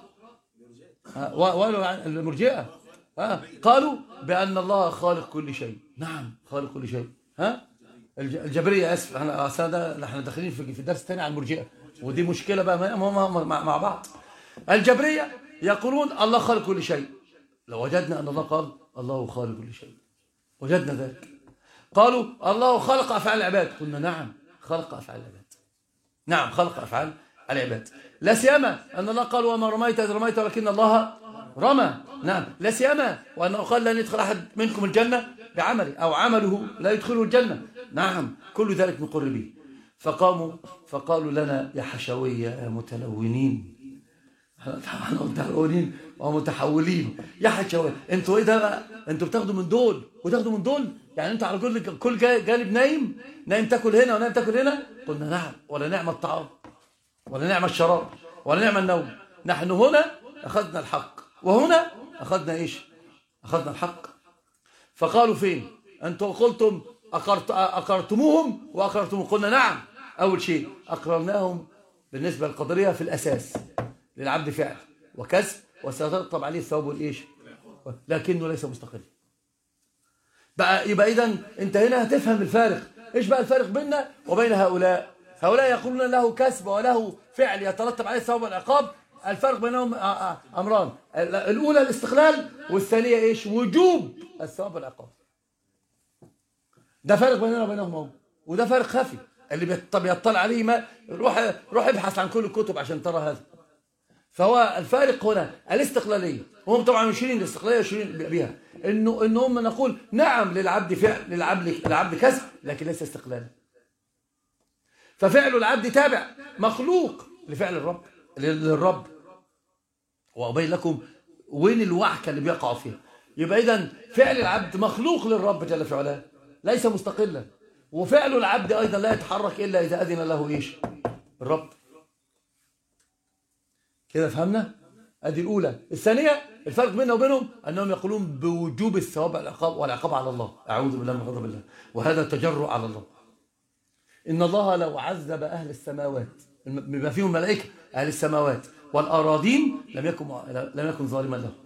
المرجئة قالوا بأن الله خالق كل شيء. نعم خالق كل شيء. ها الجبرية، اسف احنا احنا داخلين في الدرس الثاني عن المرجئة، ودي مشكلة بقى مع بعض. الجبرية يقولون الله خالق كل شيء، لو وجدنا أن الله قال الله خالق كل شيء وجدنا ذلك. قالوا الله خلق أفعال العباد، قلنا نعم خلق أفعال العباد، نعم خلق أفعال العباد. لا سيما أن الله قال وما رميت إذ رميت ولكن الله رمى. نعم لا سيما وأنه قال لن يدخل أحد منكم الجنة بعمله أو عمله لا يدخله الجنة. نعم كل ذلك نقر به. فقاموا فقالوا لنا يا حشوية يا متلونين، احنا متلونين ومتحولين يا حشوية، انتوا ايه ده بقى؟ انتوا بتاخدوا من دول وتاخدوا من دول، يعني انت على كل كل جانب نايم نايم تاكل هنا ونايم تاكل هنا. قلنا نعم، ولا نعم الطعام ولا نعم الشراب ولا نعم النوم. نحن هنا اخذنا الحق وهنا اخذنا ايش؟ اخذنا الحق. فقالوا فين؟ انتوا قلتم أقرت أقرتموهم وأقررتموهم. قلنا نعم. أول شيء أقررناهم بالنسبة للقدرية في الأساس للعبد فعل وكسب وسيترتب عليه الثواب والإيش، لكنه ليس مستقل. بقى يبقى إذن أنت هنا هتفهم الفارق. إيش بقى الفارق بيننا وبين هؤلاء؟ هؤلاء يقولون له كسب وله فعل يترتب عليه الثواب والعقاب. الفرق بينهم أمران، الأولى الاستقلال، والثانية إيش؟ وجوب الثواب والعقاب. ده فرق بيننا وبينهم هم، وده فرق خفي اللي بيطلع عليه ما روح روح ابحث عن كل الكتب عشان ترى هذا. فهو الفارق هنا الاستقلالية، هم طبعا مشيرين الاستقلالية مشيرين بها انه ان هم نقول نعم للعبد فعل، للعبد للعبد كسب، لكن ليس استقلالا. ففعل العبد تابع مخلوق لفعل الرب للرب. وأبين لكم وين الوعكة اللي بيقعوا فيها. يبقى إذن فعل العبد مخلوق للرب جل في علاه ليس مستقلا، وفعل العبد أيضا لا يتحرك إلا إذا أذن له إيش؟ الرب. كده فهمنا؟ أدي الأولى. الثانية الفرق بيننا وبينهم أنهم يقولون بوجوب الثواب والعقاب والعقاب على الله. أعوذ بالله من غضب الله، وهذا تجرؤ على الله. إن الله لو عذب أهل السماوات بما فيهم الملائكة أهل السماوات والأراضين لم يكن لم يكن ظالما له.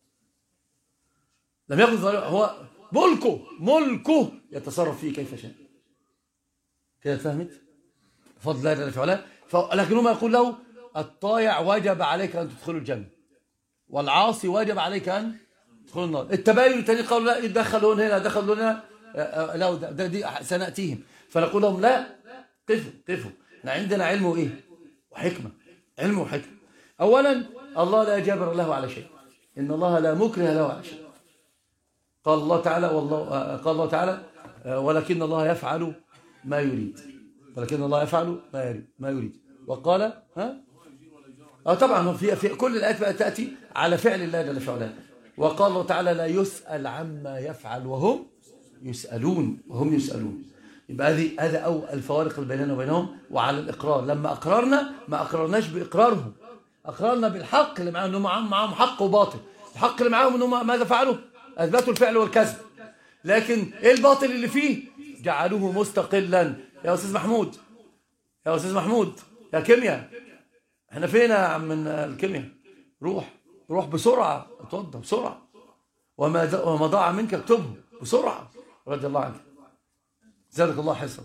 لم يكن ظالما، هو ملكه ملكه يتصرف فيه كيف شاء. كده فهمت؟ بفضل الله جل وعلا. لكن هم يقول له الطائع وجب عليك أن تدخل الجنة، والعاصي وجب عليك أن تدخل النار. التباين الثاني قالوا لا دخلوا هنا دخلوا هنا لا ده دي سنأتيهم. فنقول لهم لا، قفوا قفوا، احنا عندنا علم وايه وحكمة. علم وحكمة. أولا الله لا جابر له على شيء، إن الله لا مكره له على شيء. قال الله تعالى والله قال الله تعالى ولكن الله يفعل ما يريد، ولكن الله يفعل ما يريد ما يريد. وقال ها اه طبعا في في كل الآيات بقى تأتي على فعل الله جل وعلا. وقال الله تعالى لا يسأل عما يفعل وهم يسألون وهم يسألون. يبقى هذه هذا أو الفوارق اللي بيننا وبينهم. وعلى الإقرار، لما أقررنا ما أقررناش بإقرارهم، أقررنا بالحق اللي معاهم، إنهم معاهم حق وباطل. الحق اللي معاهم إنهم ماذا فعلوا؟ أثبتوا الفعل والكذب. لكن إيه الباطل اللي فيه؟ جعلوه مستقلا. يا أستاذ محمود يا أستاذ محمود يا كيمياء، احنا فين يا عم من الكيمياء؟ روح روح بسرعة، اتوضى بسرعة، وما وما ضاع منك اكتبه بسرعة رضي الله عنك، زادك الله حسن.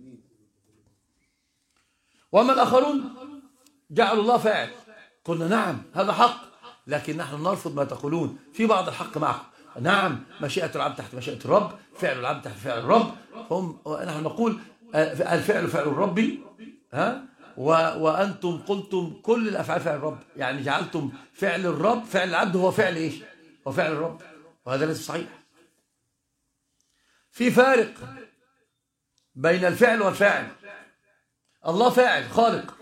وأما الآخرون جعلوا الله فاعل. قلنا نعم هذا حق، لكن نحن نرفض ما تقولون في بعض الحق معكم. نعم مشيئة العبد تحت مشيئة الرب، فعل العبد تحت فعل الرب. هم نحن نقول الفعل فعل الرب، ها وأنتم قلتم كل الأفعال فعل الرب، يعني جعلتم فعل الرب فعل العبد هو فعل إيش؟ هو فعل الرب، وهذا ليس صحيح. في فارق بين الفعل والفاعل. الله فاعل خالق،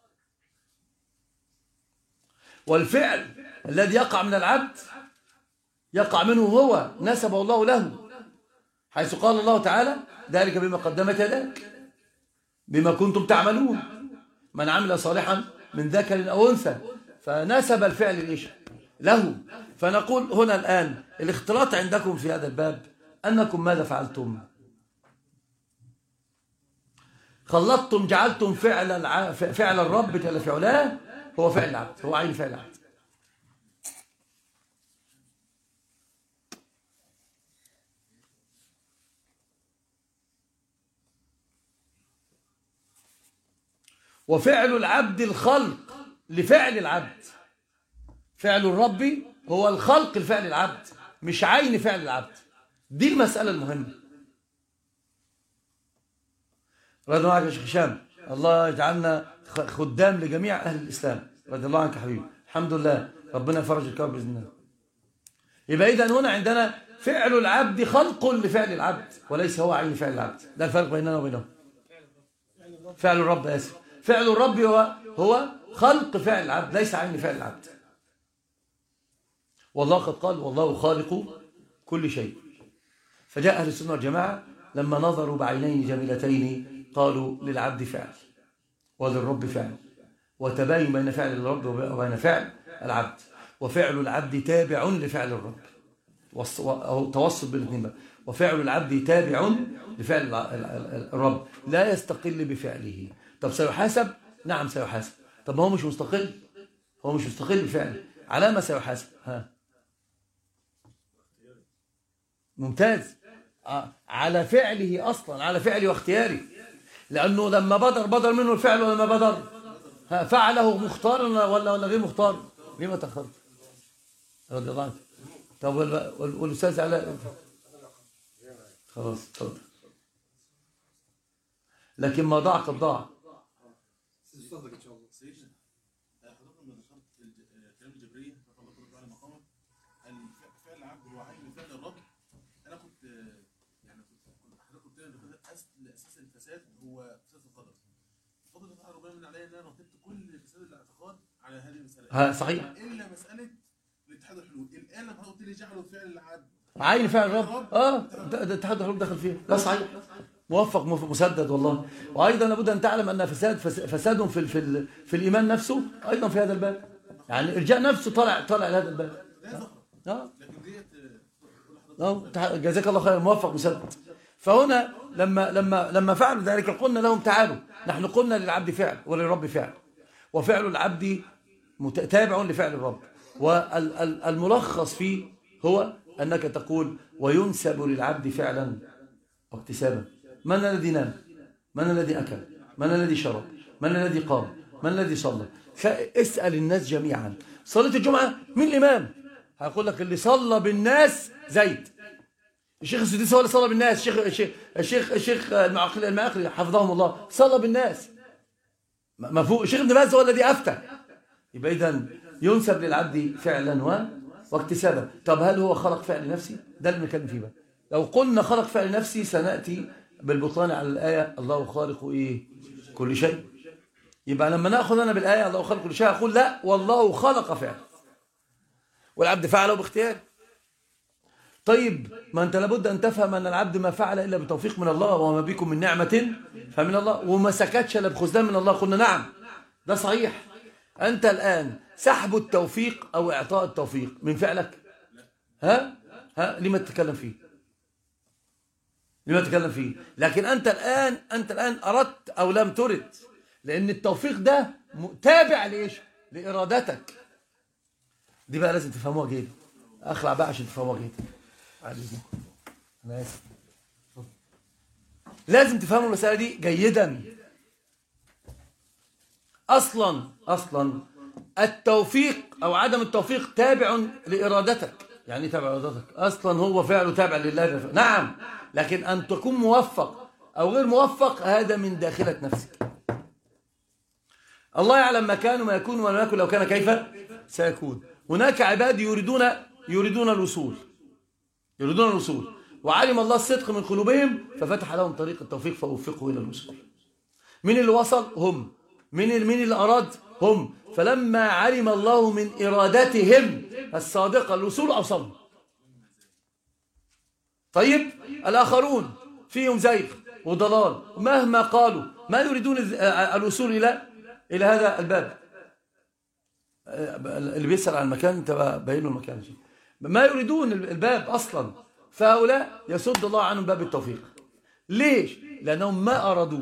والفعل الذي يقع من العبد يقع منه هو، نسبه الله له، حيث قال الله تعالى ذلك بما قدمت يداك بما كنتم تعملون من عمل صالحا من ذكر أو أنثى، فنسب الفعل ليش؟ له. فنقول هنا الآن الاختلاط عندكم في هذا الباب أنكم ماذا فعلتم؟ خلطتم، جعلتم فعل الع... فعل الرب جل في علاه هو فعل العبد، هو عين فعل العبد. وفعل العبد الخلق لفعل العبد. فعل الرب هو الخلق لفعل العبد، مش عين فعل العبد. دي المسألة المهمة. رضي الله عنك يا شيخ هشام، الله يجعلنا خدام لجميع أهل الإسلام. رضي الله عنك حبيبي، الحمد لله، ربنا يفرج الكرب بإذن الله. يبقى إذن هنا عندنا فعل العبد خلق لفعل العبد، وليس هو عين فعل العبد. ده الفرق بيننا وبينهم. فعل الرب آسف فعل الرب هو هو خلق فعل العبد، ليس عين فعل العبد. والله قد قال والله خالق كل شيء. فجاء أهل السنة والجماعة لما نظروا بعينين جميلتين قالوا للعبد فعل وللرب فعل، وتباين بين فعل الرب وبين فعل العبد. وفعل العبد تابع لفعل الرب، أو توسط بالاثنين. وفعل العبد تابع لفعل الرب لا يستقل بفعله. طب سيحاسب؟ نعم سيحاسب. طب ما هو مش مستقل، هو مش مستقل بفعله، على ما سيحاسب؟ ها ممتاز. آه. على فعله أصلا، على فعله واختياره، لأنه لما بدر بدر منه الفعل ولا ما بدر؟ ها فعله مختار ولا ولا غير مختار؟ ليه ما تأخرت؟ رضي الله عنك. طب والأستاذ علاء خلاص اتفضل. لكن ما ضاع قد ضاع. استاذك ان شاء الله. سيدنا حضرتك لما ذكرت كلام جبريل فالله تعالى مقامه فعل العبد هو عين فعل الرب. انا كنت يعني كنت حضرتك قلت لي ان اساس الفساد هو فساد القدر. فضل الله ربنا من عليا ان انا رتبت كل فساد الاعتقاد على هذه المساله. ها صحيح. الا مساله الاتحاد الحلول. الان لما قلت لي جعلوا فعل العبد عين فعل الرب، اه ده اتحاد الحلول دخل فيها. لا صحيح، موفق مسدد والله. وايضا لابد ان تعلم ان فساد فساد في في في الايمان نفسه ايضا في هذا الباب، يعني ارجاء نفسه طالع طالع لهذا الباب. اه اه جزاك الله خير، موفق مسدد. فهنا لما لما لما فعلوا ذلك قلنا لهم تعالوا، نحن قلنا للعبد فعل وللرب فعل، وفعل العبد تابع لفعل الرب، والملخص فيه هو انك تقول وينسب للعبد فعلا واكتسابا. من الذي نام؟ من الذي أكل؟ من الذي شرب؟ من الذي قام؟ من الذي صلى؟ اسأل الناس جميعا. صلاة الجمعة مين الإمام؟ هقول لك اللي صلى بالناس زيد. الشيخ السديس هو اللي صلى بالناس. الشيخ الشيخ الشيخ, الشيخ المعقل المعقل حفظهم الله صلى بالناس. مفهوم؟ الشيخ ابن باز هو الذي أفتى. يبقى إذا ينسب للعبد فعلا و... واكتسابا. طب هل هو خلق فعل نفسي؟ ده اللي بنتكلم فيه بقى. لو قلنا خلق فعل نفسي سنأتي بالبطلان على الآية الله خالق إيه؟ كل شيء. يبقى لما نأخذ أنا بالآية الله خالق كل شيء أقول لا، والله خلق فعل والعبد فعله باختياره. طيب ما أنت لابد أن تفهم أن العبد ما فعل إلا بتوفيق من الله، وما بكم من نعمة فمن الله، وما سكتش إلا بخذلان من الله. قلنا نعم ده صحيح. أنت الآن سحب التوفيق أو إعطاء التوفيق من فعلك؟ ها؟ ها؟ لما تتكلم فيه؟ لما تتكلم فيه؟ لكن أنت الآن أنت الآن أردت أو لم ترد، لأن التوفيق ده تابع لإيش؟ لإرادتك. دي بقى لازم تفهموها جيدا. أخلع بقى عشان تفهموها جيدا. أنا آسف. لازم تفهموا المسألة دي جيدا. أصلا أصلا التوفيق أو عدم التوفيق تابع لإرادتك. يعني ايه تابع لإرادتك؟ أصلا هو فعله تابع لله. نعم، لكن أن تكون موفق أو غير موفق هذا من داخلة نفسك. الله يعلم ما كان وما يكون وما يكون لو كان كيف سيكون. هناك عباد يريدون يريدون الوصول يريدون الوصول وعلم الله الصدق من قلوبهم ففتح لهم طريق التوفيق فوفقوا إلى الوصول. من اللي وصل؟ هم. من من اللي أراد؟ هم. فلما علم الله من إرادتهم الصادقة الوصول أوصلهم. طيب الآخرون فيهم زيغ وضلال، مهما قالوا ما يريدون الوصول إلى إلى هذا الباب. اللي بيسأل عن المكان انت باين له المكان، ما يريدون الباب أصلا، فهؤلاء يسد الله عنهم باب التوفيق. ليش؟ لأنهم ما أرادوه.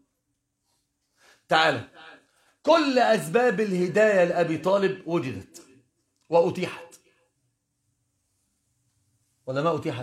تعالى، كل أسباب الهداية لأبي طالب وجدت وأتيحت ولا ما أتيحت؟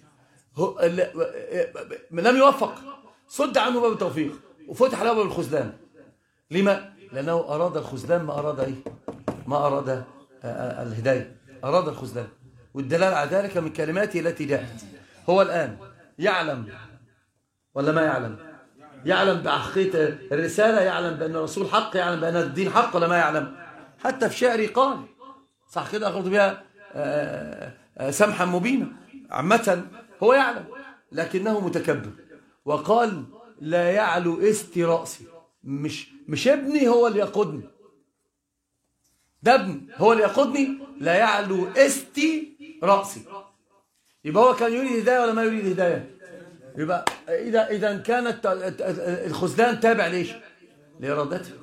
لم يوفق، صد عنه باب التوفيق وفتح له باب الخذلان. لما؟ لأنه أراد الخذلان، ما أراد إيه؟ ما أراد الهداية، أراد الخذلان. والدلالة على ذلك من كلماته التي جاءت. هو الآن يعلم ولا ما يعلم؟ يعلم بحقيقة الرسالة، يعلم بأن الرسول حق، يعلم بأن الدين حق ولا ما يعلم؟ حتى في شعري قال صح كده، أخذت بها سمحا مبينا. عامة هو يعلم لكنه متكبر، وقال لا يعلو استي رأسي. مش مش ابني هو اللي يقودني، ده ابني هو اللي يقودني. لا يعلو استي رأسي. يبقى هو كان يريد هداية ولا ما يريد هداية؟ يبقى إذا إذا كانت الخذلان تابع ليش؟ لإرادته.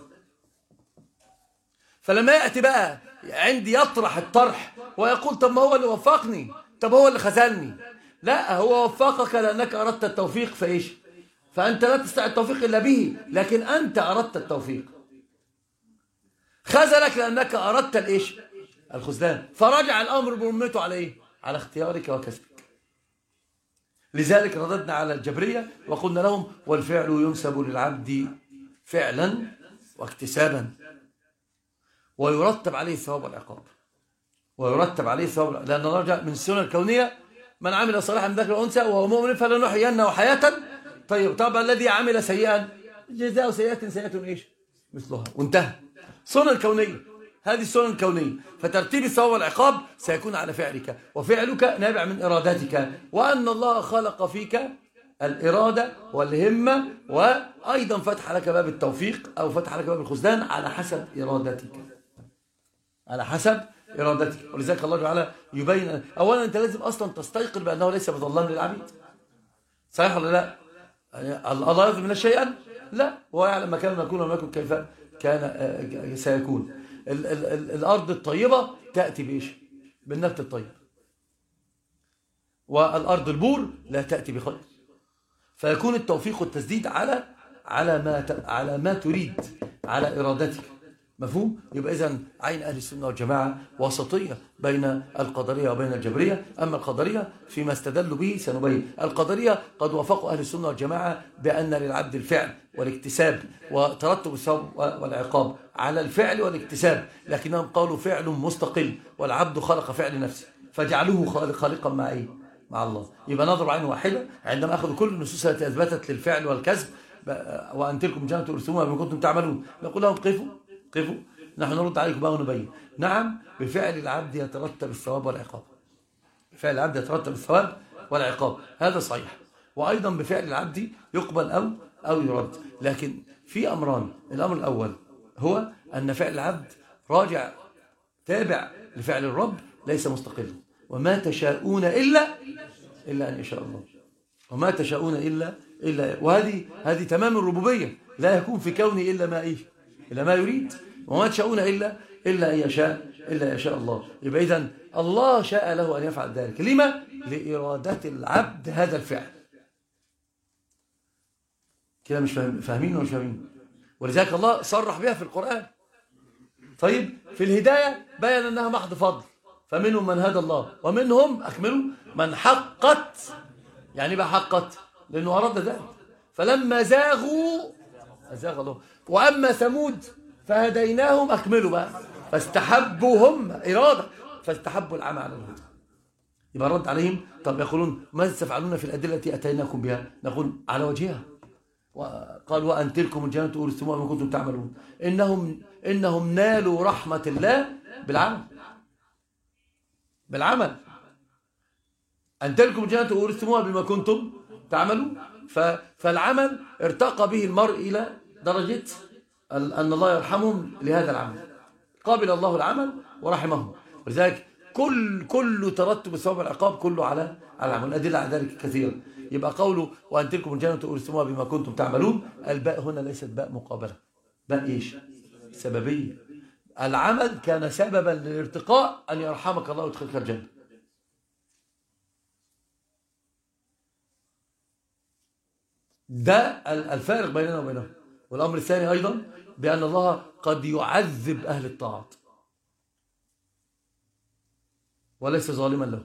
فلما يأتي بقى عندي يطرح الطرح ويقول طب ما هو اللي وفقني، طب هو اللي خذلني. لا، هو وفقك لأنك أردت التوفيق فإيش؟ فأنت لا تستطيع التوفيق إلا به، لكن أنت أردت التوفيق. خذلك لأنك أردت الإيش؟ الخذلان، فرجع الأمر برمته على إيه؟ على اختيارك وكسبك. لذلك رددنا على الجبرية وقلنا لهم والفعل ينسب للعبد فعلا واكتسابا، ويرتب عليه الثواب والعقاب، ويرتب عليه الثواب، لأن الله جاء من السنة الكونية من عمل صالحا من ذكر وأنثى وهو مؤمن فلنحيينه حياة طيب. طب الذي عمل سيئا جزاء سيئة سيئة إيش؟ مثلها، وانتهى. سنة الكونية، هذه السنة الكونية، فترتيب الثواب والعقاب سيكون على فعلك، وفعلك نابع من إرادتك، وأن الله خلق فيك الإرادة والهمة، وأيضا فتح لك باب التوفيق أو فتح لك باب الخذلان على حسب إرادتك، على حسب إرادتك. ولذلك الله تعالى يبين أولا أنت لازم أصلا تستيقن بأنه ليس بظلام للعبيد، صحيح ولا لا؟ الله يظلم من شيئا؟ لا، هو يعلم ما كان يكون وما يكون كيف كان سيكون. ال ال ال الأرض الطيبة تأتي بإيش؟ بالنبت الطيب، والأرض البور لا تأتي بخير، فيكون التوفيق والتسديد على على ما على ما تريد، على إرادتك. مفهوم؟ يبقى إذن عين أهل السنة والجماعة وسطية بين القدرية وبين الجبرية. أما القدرية فيما استدلوا به سنبين. القدرية قد وافقوا أهل السنة والجماعة بأن للعبد الفعل والاكتساب وترتب الثواب والعقاب على الفعل والاكتساب، لكنهم قالوا فعل مستقل والعبد خلق فعل نفسه فجعلوه خالقا مع إيه؟ مع الله. يبقى نضرب عين واحدة عندما أخذوا كل النصوص التي أثبتت للفعل والكسب، وأن تلكم جنة تورثوها بما كنتم تعملون، نقول لهم قفوا قفوا، نحن نرد عليكم بقى ونبين. نعم، بفعل العبد يترتب الثواب والعقاب، بفعل العبد يترتب الثواب والعقاب، هذا صحيح. وأيضا بفعل العبد يقبل أو أو يرد. لكن في أمران، الأمر الأول هو أن فعل العبد راجع تابع لفعل الرب ليس مستقلا، وما تشاءون إلا إلا أن يشاء الله، وما تشاءون إلا إلا وهذه هذه تمام الربوبية، لا يكون في كوني إلا ما إيه إلا ما يريد، وما تشاءون إلا إلا أن يشاء إلا يشاء الله. يبقى إذن الله شاء له أن يفعل ذلك، لما؟ لإرادة العبد هذا الفعل. كده مش فاهمين ولا مش فاهمين؟ ولذلك الله صرح بها في القرآن. طيب في الهداية بين أنها محض فضل، فمنهم من هدى الله ومنهم أكملوا من حقت، يعني بقى حقت لأنه أراد ذلك، فلما زاغوا أزاغ الله. وأما ثمود فهديناهم، أكملوا بقى، فاستحبوا هم إرادة فاستحبوا العمى على الهدى. يبقى رد عليهم. طب يقولون ماذا تفعلون في الأدلة التي أتيناكم بها؟ نقول على وجهها. قال وأن تلكم الجنة أورثتموها بما كنتم تعملون. إنهم إنهم نالوا رحمة الله بالعمل، بالعمل. أن تلكم الجنة أورثتموها بما كنتم تعملون، فالعمل ارتقى به المرء إلى درجة أن الله يرحمهم لهذا العمل، قابل الله العمل ورحمهم. ولذلك كل كل ترتب الثواب والعقاب كله على على العمل. الأدلة على ذلك كثيرة. يبقى قوله وأن تلكم الجنة أورثتموها بما كنتم تعملون، الباء هنا ليست باء مقابلة، باء إيش؟ سببية. العمل كان سببا للارتقاء أن يرحمك الله ويدخلك الجنة. ده الفارق بيننا وبينهم. والأمر الثاني أيضا بأن الله قد يعذب أهل الطاعات وليس ظالما له.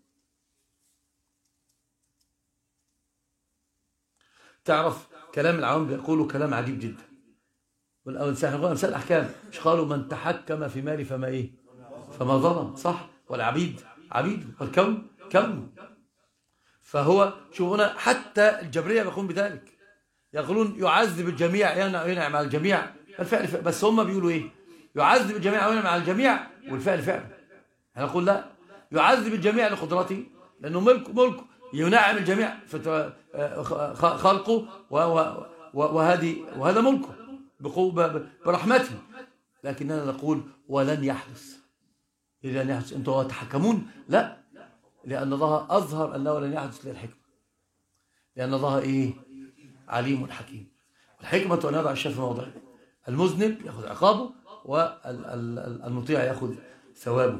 تعرف كلام العوام بيقولوا كلام عجيب جدا، والأمثال الأحكام مش قالوا من تحكم في مالي فما إيه فما ظلم، صح؟ والعبيد عبيد والكون كون. فهو شوف هنا حتى الجبرية بيقولون بذلك، يقولون يعذب الجميع ينعم على الجميع الفعل فعل. بس هم بيقولوا ايه؟ يعذب الجميع وينعم على الجميع والفعل فعل. هنقول لا، يعذب الجميع لقدرته لانه ملك ملكه، ينعم الجميع في خلقه وهذه وهذا ملكه برحمته. لكننا نقول ولن يحدث. لن يحدث انتم تحكمون؟ لا، لأن الله أظهر أنه لن يحدث للحكمة، لأن الله إيه؟ عليم حكيم. الحكمة أن يضع الشيء في موضعه، المذنب يأخذ عقابه والمطيع يأخذ ثوابه.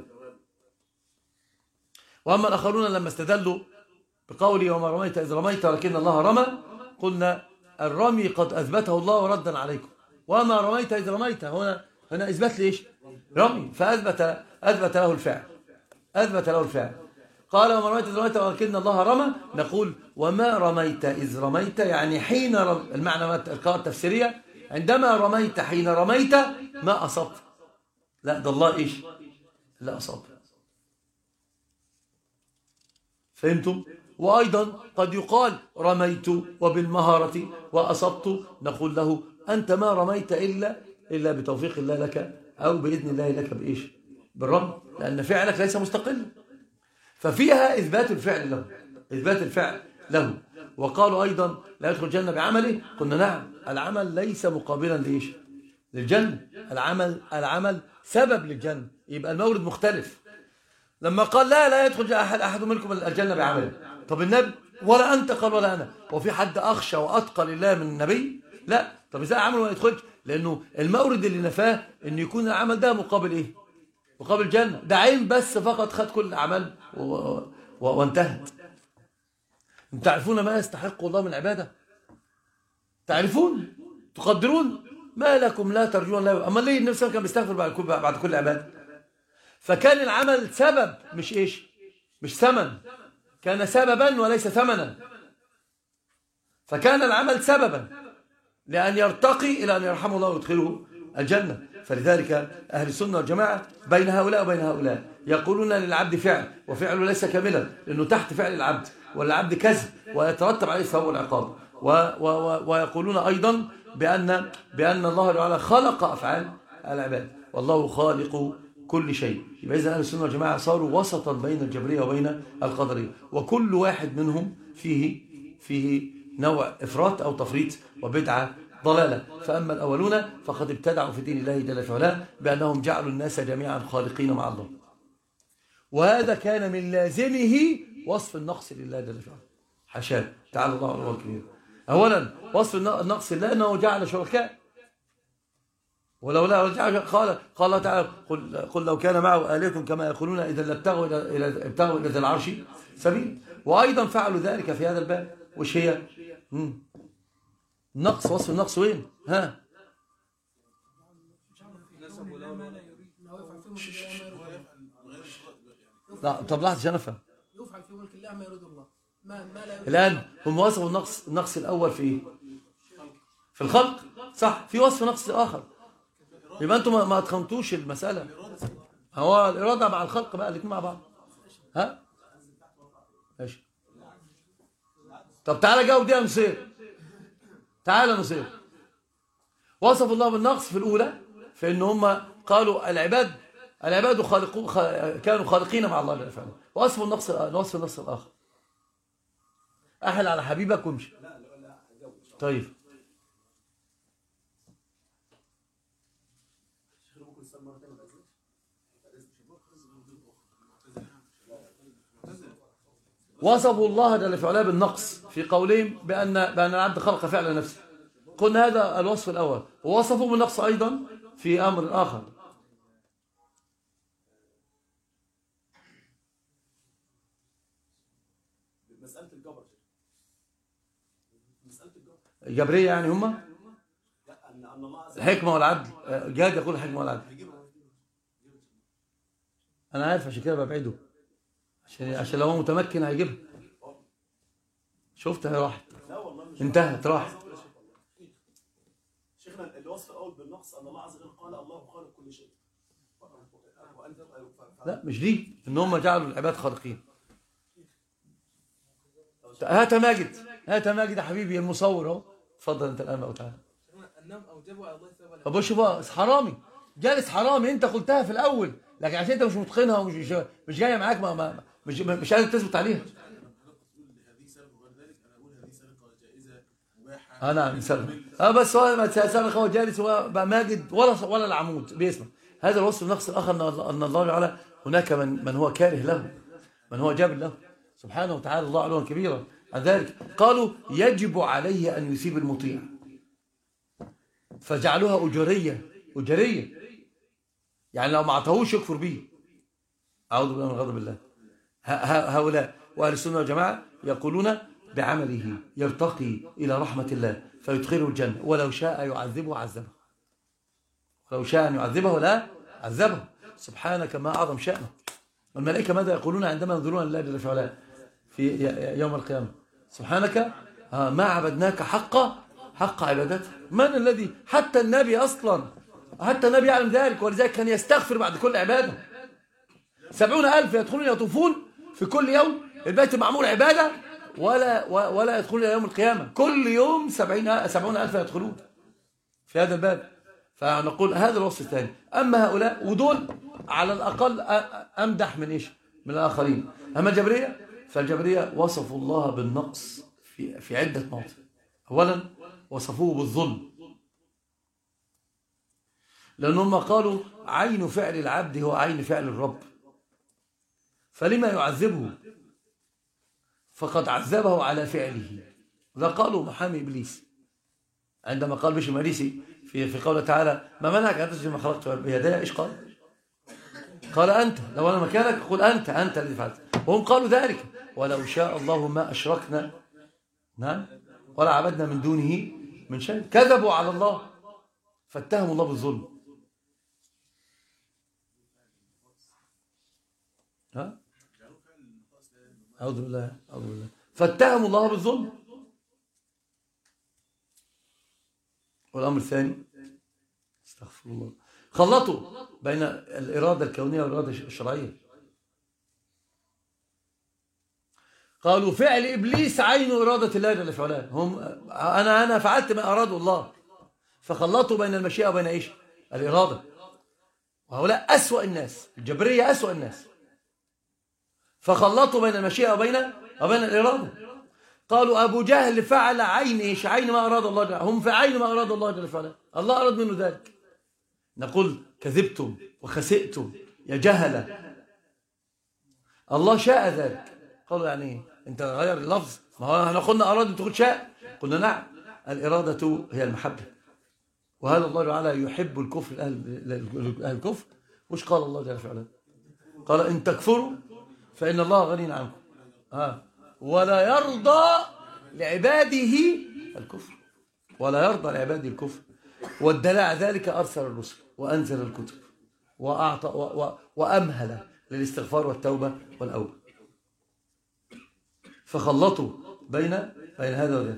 وأما الآخرون لما استدلوا بقوله وما رميت إذ رميت ولكن الله رمى، قلنا الرمي قد أثبته الله وردا عليكم، وما رميت إذ رميت هنا هنا إثبات ليش؟ رمي، فأثبت أثبت له الفعل، أثبت له الفعل. قال وما رميت إذ رميت ولكن الله رمى، نقول وما رميت إذ رميت يعني حين رم... المعنى القراءة التفسيرية عندما رميت حين رميت ما أصبت. لا ده الله إيش؟ لا أصاب. فهمتم؟ وأيضا قد يقال رميت وبالمهارة وأصبت، نقول له أنت ما رميت إلا إلا بتوفيق الله لك أو بإذن الله لك بإيش؟ بالرمي، لأن فعلك ليس مستقل. ففيها إثبات الفعل له، إثبات الفعل له. وقالوا أيضا لا يدخل الجنة بعمله، قلنا نعم، العمل ليس مقابلا لإيش؟ للجنة. العمل العمل سبب للجنة، يبقى المورد مختلف. لما قال لا لا يدخل أحد أحد منكم الجنة بعمله، طب النبي ولا أنت قال ولا أنا، وفي حد أخشى وأتقى لله من النبي؟ لا. طب إزاي عمل ولا يدخلش؟ لأنه المورد اللي نفاه إن يكون العمل ده مقابل إيه؟ مقابل جنة. ده عين بس فقط خد كل الأعمال و... و... وانتهت. انتم تعرفون ما يستحق الله من العبادة؟ تعرفون؟ تقدرون؟ ما لكم لا ترجون الله. أما ليه النبي صلى الله عليه وسلم كان بيستغفر بعد كل بعد كل عبادة؟ فكان العمل سبب مش إيش؟ مش ثمن، كان سببا وليس ثمنا. فكان العمل سببا لأن يرتقي إلى أن يرحمه الله ويدخله الجنة. فلذلك أهل السنة والجماعة بين هؤلاء وبين هؤلاء يقولون للعبد فعل وفعله ليس كاملا، لأنه تحت فعل العبد، والعبد كذب ويترتب عليه الثواب والعقاب. و و و ويقولون أيضا بأن بأن الله تعالى خلق أفعال العباد، والله خالق كل شيء. يبقى إذا أهل السنة والجماعة صاروا وسطا بين الجبرية وبين القدرية، وكل واحد منهم فيه فيه نوع إفراط أو تفريط وبدعة ضلالة. فأما الأولون فقد ابتدعوا في دين الله جل وعلا بأنهم جعلوا الناس جميعا خالقين مع الله، وهذا كان من لازمه وصف النقص لله جل وعلا. حاشاه تعالى الله على الكبير. أولا وصف النقص لله أنه جعل شركاء، ولولا قال قال الله تعالى قل, قل لو كان معه آلهة كما يقولون إذا لابتغوا إلى ابتغوا إلى ذي العرش سبيل. وأيضا فعلوا ذلك في هذا الباب. وش هي؟ مم. نقص، وصف النقص وين؟ ها؟ لا طب لحظة عشان افهم. يفعل في ملك الله ما يريد الله. ما ما لا يريد. الآن هم وصفوا النقص، النقص الأول في ايه؟ في الخلق، صح؟ في وصف نقص آخر. يبقى انتم ما اتخنتوش المسألة. هو الإرادة مع الخلق بقى الاثنين مع بعض. ها؟ ماشي. طب تعالى جاوب دي يا نصير. تعالى نصير. وصف الله بالنقص في الأولى في إن هم قالوا العباد العباد خالقوا كانوا خالقين مع الله جل وعلا. وصفوا النقص وصف النقص الآخر. أحل على حبيبك وامشي. طيب. وصفوا الله جل وعلا بالنقص في قولهم بأن بأن العبد خلق فعل نفسه. قلنا هذا الوصف الأول. ووصفوا بالنقص أيضا في أمر آخر. مسألة الجبر. مسألة الجبر. الجبرية يعني هم؟ لا أن أن الله عز وجل الحكمة والعدل. جاد يقول الحكمة والعدل. أنا عارف عشان كده ببعده. عشان عشان لو هو متمكن هيجيبها. شفتها راحت. انتهت راحت. شيخنا الوصف الأول بالنقص أن الله عز وجل قال الله خالق كل شيء. لا مش دي، إن هم جعلوا العباد خالقين. هات ماجد، هات ماجد يا حبيبي المصور اهو. اتفضل انت الآن بقى تعالى. النوم أوجبوا على الله ثواب. طب شوف بقى حرامي جالس حرامي، انت قلتها في الأول لكن عشان انت مش متقنها ومش مش جايه معاك ما ما مش مش قادر تثبت عليها. اه نعم سرقه. اه بس هو ما سرقه هو جالس هو بقى ماجد ولا ولا العمود بيسمع. هذا الوصف النقص الآخر ان الله تعالى هناك من من هو كاره له، من هو جابر له سبحانه وتعالى. الله علوا كبيرا. عن ذلك قالوا يجب عليه أن يثيب المطيع، فجعلوها أجرية. أجرية يعني لو ما اعطاهوش يكفر به. أعوذ بالله من غضب الله. هؤلاء وأهل السنة والجماعة يقولون بعمله يرتقي إلى رحمة الله فيدخله الجنة، ولو شاء يعذبه عذبه. لو شاء أن يعذبه لا عذبه. سبحانك ما أعظم شأنك. والملائكة ماذا يقولون عندما ينظرون لله جل وعلا في يوم القيامة؟ سبحانك ما عبدناك حق حق عبادته. من الذي حتى النبي أصلا حتى النبي يعلم ذلك، ولذلك كان يستغفر بعد كل عبادة. سبعون ألف يدخلون يطوفون في كل يوم البيت المعمور عبادة، ولا ولا يدخلون إلى يوم القيامة. كل يوم سبعين سبعون ألف يدخلون في هذا الباب. فنقول هذا الوصف الثاني. أما هؤلاء ودول على الأقل أمدح من إيش؟ من الآخرين. أما الجبرية فالجبرية وصفوا الله بالنقص في في عدة مواضع. أولا وصفوه بالظلم، لأنهم قالوا عين فعل العبد هو عين فعل الرب، فلما يعذبه فقد عذبه على فعله. ذا قالوا محامي إبليس عندما قال بشر المريسي في في قوله تعالى ما منعك أن تسجد ما خلقت بيدي، إيش قال؟ قال أنت، لو أنا مكانك قل أنت أنت الذي فعلت. وهم قالوا ذلك ولو شاء الله ما أشركنا نعم ولا عبدنا من دونه من شيء. كذبوا على الله فاتهموا الله بالظلم. ها؟ أعوذ بالله أعوذ بالله فاتهموا الله بالظلم. والأمر الثاني استغفر الله خلطوا بين الإرادة الكونية والإرادة الشرعية. قالوا فعل إبليس عين إرادة الله جل وعلا. هم أنا أنا فعلت ما أراده الله، فخلطوا بين المشيئة وبين إيش؟ الإرادة. وهؤلاء أسوأ الناس، الجبرية أسوأ الناس، فخلطوا بين المشيئة وبين وبين الإرادة. قالوا أبو جهل فعل عين إيش؟ عين ما أراد الله جل. هم في عين ما أراد الله جل وعلا، الله أراد منه ذلك. نقول كذبتم وخسئتم يا جهلة، الله شاء ذلك. قالوا يعني إيه؟ أنت غير اللفظ، ما هو احنا قلنا أراد تقول شاء، قلنا نعم الإرادة هي المحبة. وهذا الله تعالى يحب الكفر أهل الكفر. وش قال الله جل وعلا؟ قال إن تكفروا فإن الله غني عنكم آه. ولا يرضى لعباده الكفر، ولا يرضى لعباده الكفر. والدليل على ذلك أرسل الرسل وأنزل الكتب وأعطى و و وأمهل للاستغفار والتوبة والأوبة. فخلطوا بين بين هذا وذاك،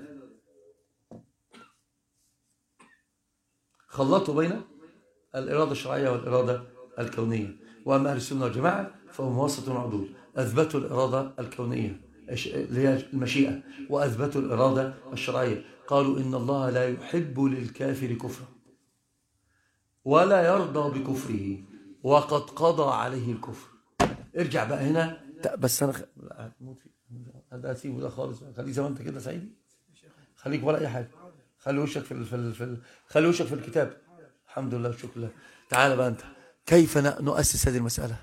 خلطوا بين الإرادة الشرعية والإرادة الكونية. وأما أهل السنة والجماعة فهم وسط عدول، أثبتوا الإرادة الكونية اللي هي المشيئة، وأثبتوا الإرادة الشرعية. قالوا إن الله لا يحب للكافر كفره ولا يرضى بكفره وقد قضى عليه الكفر. ارجع بقى هنا بس أنا هذا أسيبه ده خالص، خليك زي ما أنت كده سعيدي، خليك ولا أي حاجة، خلي وشك في في في خلي وشك في الكتاب. الحمد لله والشكر لله. تعال بقى أنت، كيف نؤسس هذه المسألة؟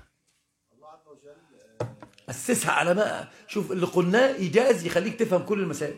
أسسها على ما شوف اللي قلناه إيجاز يخليك تفهم كل المسائل.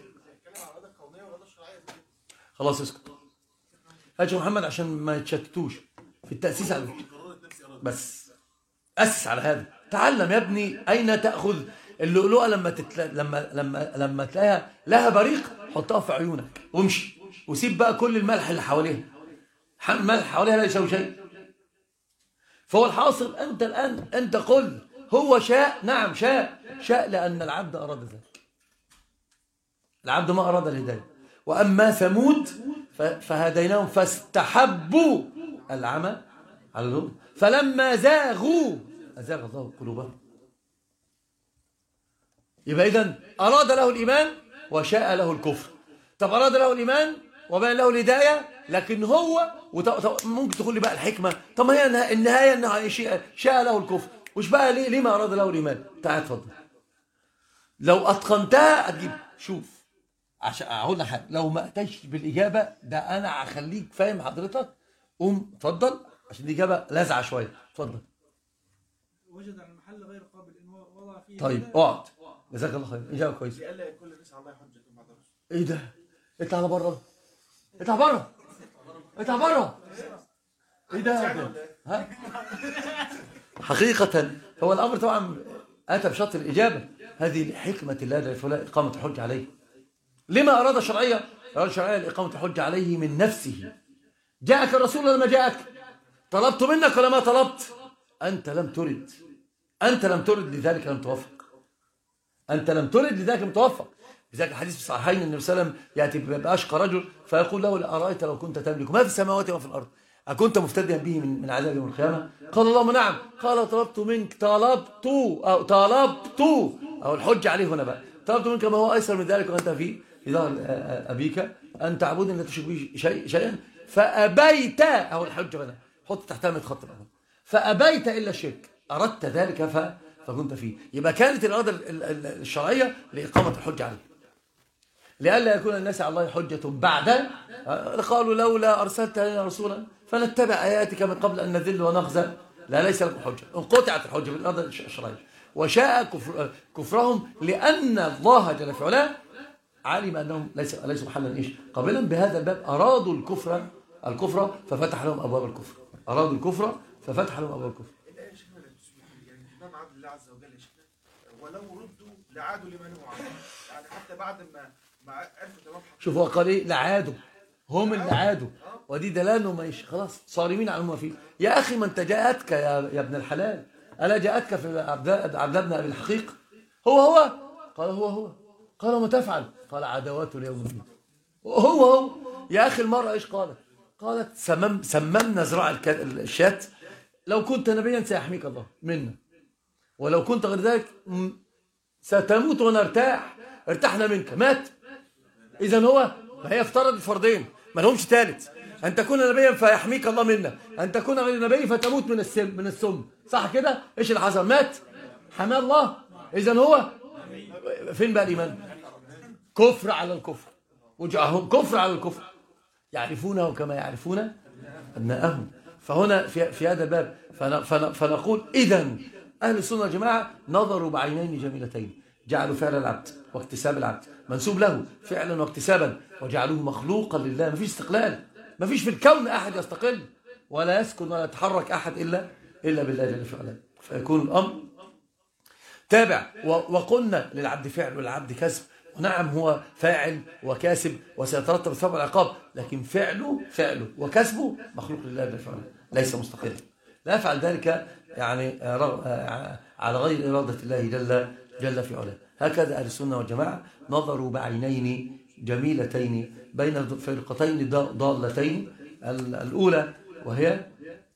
خلاص اسكت هاج محمد عشان ما يتشتتوش في التأسيس على بس أسس على هذا. تعلم يا ابني أين تأخذ اللؤلؤة لما تتلا... لما لما لما تلاقيها لها بريق حطها في عيونك وامشي، وسيب بقى كل الملح اللي حواليها. الملح حواليها لا يساوي شيء. فهو الحاصل أنت الآن أنت قل هو شاء، نعم شاء، شاء لأن العبد أراد ذلك. العبد ما أراد الهداية. وأما ثمود فهديناهم فاستحبوا العمى على الهدى فلما زاغوا أزاغ الله قلوبهم. يبقى إذن أراد له الإيمان وشاء له الكفر. طب أراد له الإيمان وبين له الهداية، لكن هو ممكن تقول لي بقى الحكمة، طب ما هي النهاية أنها شاء له الكفر، وش بقى ليه ليه ما أراد له الإيمان؟ تعال اتفضل. لو أتقنتها أتجيب. شوف عشان أقول لك حاجة، لو ما أتيش بالإجابة ده أنا هخليك فاهم حضرتك. قوم اتفضل عشان الإجابة لازعة شوية. اتفضل. وجد على المحل غير قابل إن هو وضع فيه. طيب اقعد جزاك الله خير. إجابة كويسة. إيه ده؟ اطلع على بره، اطلع بره، اطلع بره. إيه ده؟ ها؟ حقيقة هو الأمر طبعا أتى بشرط الإجابة. هذه حكمة الله جل وعلا إقامة الحجة عليه. لما أراد الشرعية؟ أراد الشرعية لإقامة الحجة عليه من نفسه. جاءك الرسول ولا ما جاءك؟ طلبت منك ولا ما طلبت؟ أنت لم ترد، أنت لم ترد لذلك لم توفق، أنت لم ترد لذلك لم توفق. لذلك الحديث في الصحيحين النبي صلى الله عليه وسلم يأتي بأشقى رجل فيقول له أرأيت لو كنت تملك ما في السماوات وما في الأرض أكنت مفتديا به من من عذاب يوم القيامة؟ قال اللهم نعم. قال طلبت منك طلبت أو طلبت أو الحج عليه هنا بقى، طلبت منك ما هو أيسر من ذلك وأنت في في ظهر أبيك أن تعبدني لا تشرك به شيء شيئا فأبيت، أو الحج هنا حط تحتها مية خط بقى، فأبيت إلا الشرك، أردت ذلك ف فكنت فيه. يبقى كانت الإرادة الشرعية لإقامة الحج عليه، لئلا يكون الناس على الله حجة بعد. قالوا لولا أرسلت لنا رسولا فنتبع آياتك من قبل أن نذل ونخزى، لا ليس لكم حجة، انقطعت الحجة بالإرادة الشرعية. وشاء كفر كفرهم لأن الله جل في علاه علم أنهم ليس ليس محلا إيش قابلا بهذا الباب، أرادوا الكفر الكفر ففتح لهم أبواب الكفر، أرادوا الكفر ففتح لهم أبواب الكفر. الإمام عبد الله عز وجل ولو ردوا لعادوا لما نهوا عنه، يعني حتى بعد ما ما عرفوا تمام. شوف هو قال ايه؟ لعادوا، هم اللي عادوا، ودي دلاله انهم ايش خلاص صارمين على ما فيه. يا اخي ما انت جاءتك يا, يا ابن الحلال، الا جاءتك في عبد بن ابي الحقيق هو هو؟ قال هو هو. قال وما تفعل؟ قال عداوات اليوم الدين. هو هو يا اخي. المرأة ايش قالت؟ قالت سمم سممنا زراع الشاة، لو كنت نبيا سيحميك الله منا، ولو كنت غير ذلك ستموت ونرتاح، ارتحنا منك، مات. إذن هو فهي افترضت فرضين ما لهمش ثالث، أن تكون نبيا فيحميك الله منا، أن تكون غير نبي فتموت من السم من السم، صح كده؟ إيش اللي حصل؟ مات، حماه الله. إذن هو فين بقى الإيمان؟ كفر على الكفر، وجعهم كفر على الكفر، يعرفونه كما يعرفون أبناءهم. فهنا في في هذا الباب فنقول إذن أهل السنة والجماعة نظروا بعينين جميلتين، جعلوا فعل العبد واكتساب العبد منسوب له فعلا واكتسابا، وجعلوه مخلوقا لله. ما فيش استقلال، ما فيش في الكون أحد يستقل ولا يسكن ولا يتحرك أحد إلا إلا بالله جل في علاه، فيكون الأمر تابع. وقلنا للعبد فعل وللعبد كسب، ونعم هو فاعل وكاسب وسيترتب الثواب والعقاب، لكن فعله فعله وكسبه مخلوق لله جل في علاه ليس مستقلا، لا يفعل ذلك يعني على غير إرادة الله جل جل في علاه. هكذا أهل السنة والجماعة نظروا بعينين جميلتين بين فرقتين ضالتين، الأولى وهي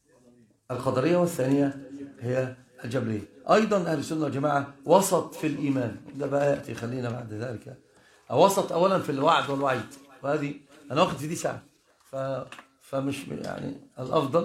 القدرية والثانية هي الجبرية. أيضا أهل السنة والجماعة وسط في الإيمان، ده بقى يأتي خلينا بعد ذلك. وسط أولا في الوعد والوعيد، وهذه أنا واخد في دي ساعة فمش يعني الأفضل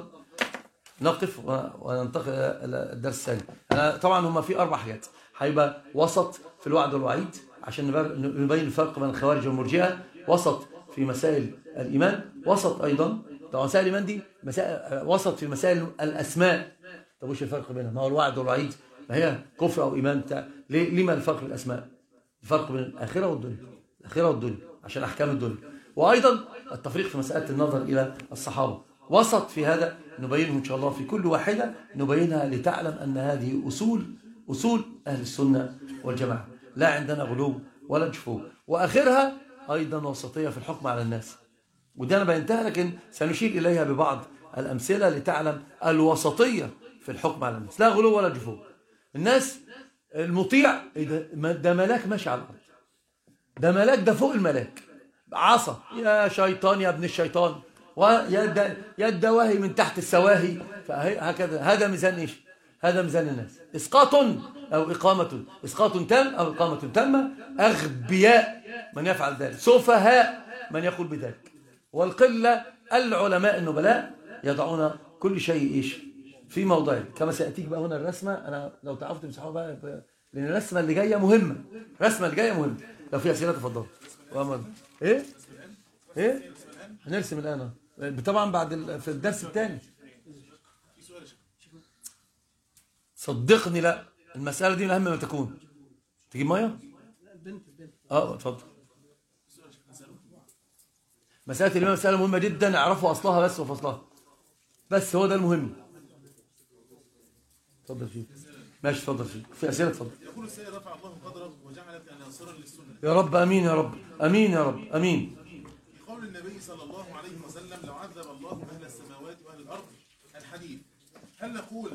نقف وننتقل إلى الدرس الثاني. أنا طبعا هم في أربع حاجات، هيبقى وسط في الوعد والوعيد عشان نبين الفرق بين الخوارج والمرجئة، وسط في مسائل الإيمان، وسط أيضا طبعا مسائل الإيمان دي مسائل، وسط في مسائل الأسماء. طب وش الفرق بينها؟ ما هو الوعد والوعيد ما هي كفر أو إيمان بتاع. ليه؟ لما الفرق بين الأسماء؟ الفرق بين الآخرة والدنيا، الآخرة والدنيا عشان أحكام الدنيا، وأيضا التفريق في مسألة النظر إلى الصحابة. وسط في هذا نبينه إن شاء الله في كل واحدة نبينها لتعلم أن هذه أصول أصول أهل السنة والجماعة، لا عندنا غلو ولا جفو. وآخرها أيضا وسطية في الحكم على الناس، ودي أنا بينتهى لكن سنشير إليها ببعض الأمثلة لتعلم الوسطية في الحكم على الناس، لا غلو ولا جفو. الناس المطيع ده ملاك ماشي على الأرض، ده ملاك، ده فوق الملاك، عصا يا شيطان يا ابن الشيطان، ويد يد واهي من تحت السواهي. فهكذا هذا ميزان ايش؟ هذا ميزان الناس، اسقاط او اقامه، اسقاط تام او اقامه تامه. اغبياء من يفعل ذلك، سفهاء من يقول بذلك، والقله العلماء النبلاء يضعون كل شيء ايش في موضعه. كما سياتيك بقى هنا الرسمه، انا لو تعرفوا تمسحوها بقى لان الرسمه اللي جايه مهمه، الرسمه اللي جايه مهمه. لو في اسئله تفضلوا. ايه ايه هنرسم الان طبعا بعد في الدرس الثاني. صدقني لا، المسألة دي من أهم ما تكون. تجيب مية؟ اه اتفضل. مسألة الإمام مسألة مهمة جدا، اعرفوا أصلها بس وفصلها، بس هو ده المهم. اتفضل فيه. ماشي اتفضل فيه. في أسئلة اتفضل. يقول السيد رفع الله قدره وجعلك ناصرا للسنة. يا رب امين يا رب امين يا رب امين. قول النبي صلى الله عليه وسلم لو عذب الله أهل السماوات وأهل الأرض الحديث، هل نقول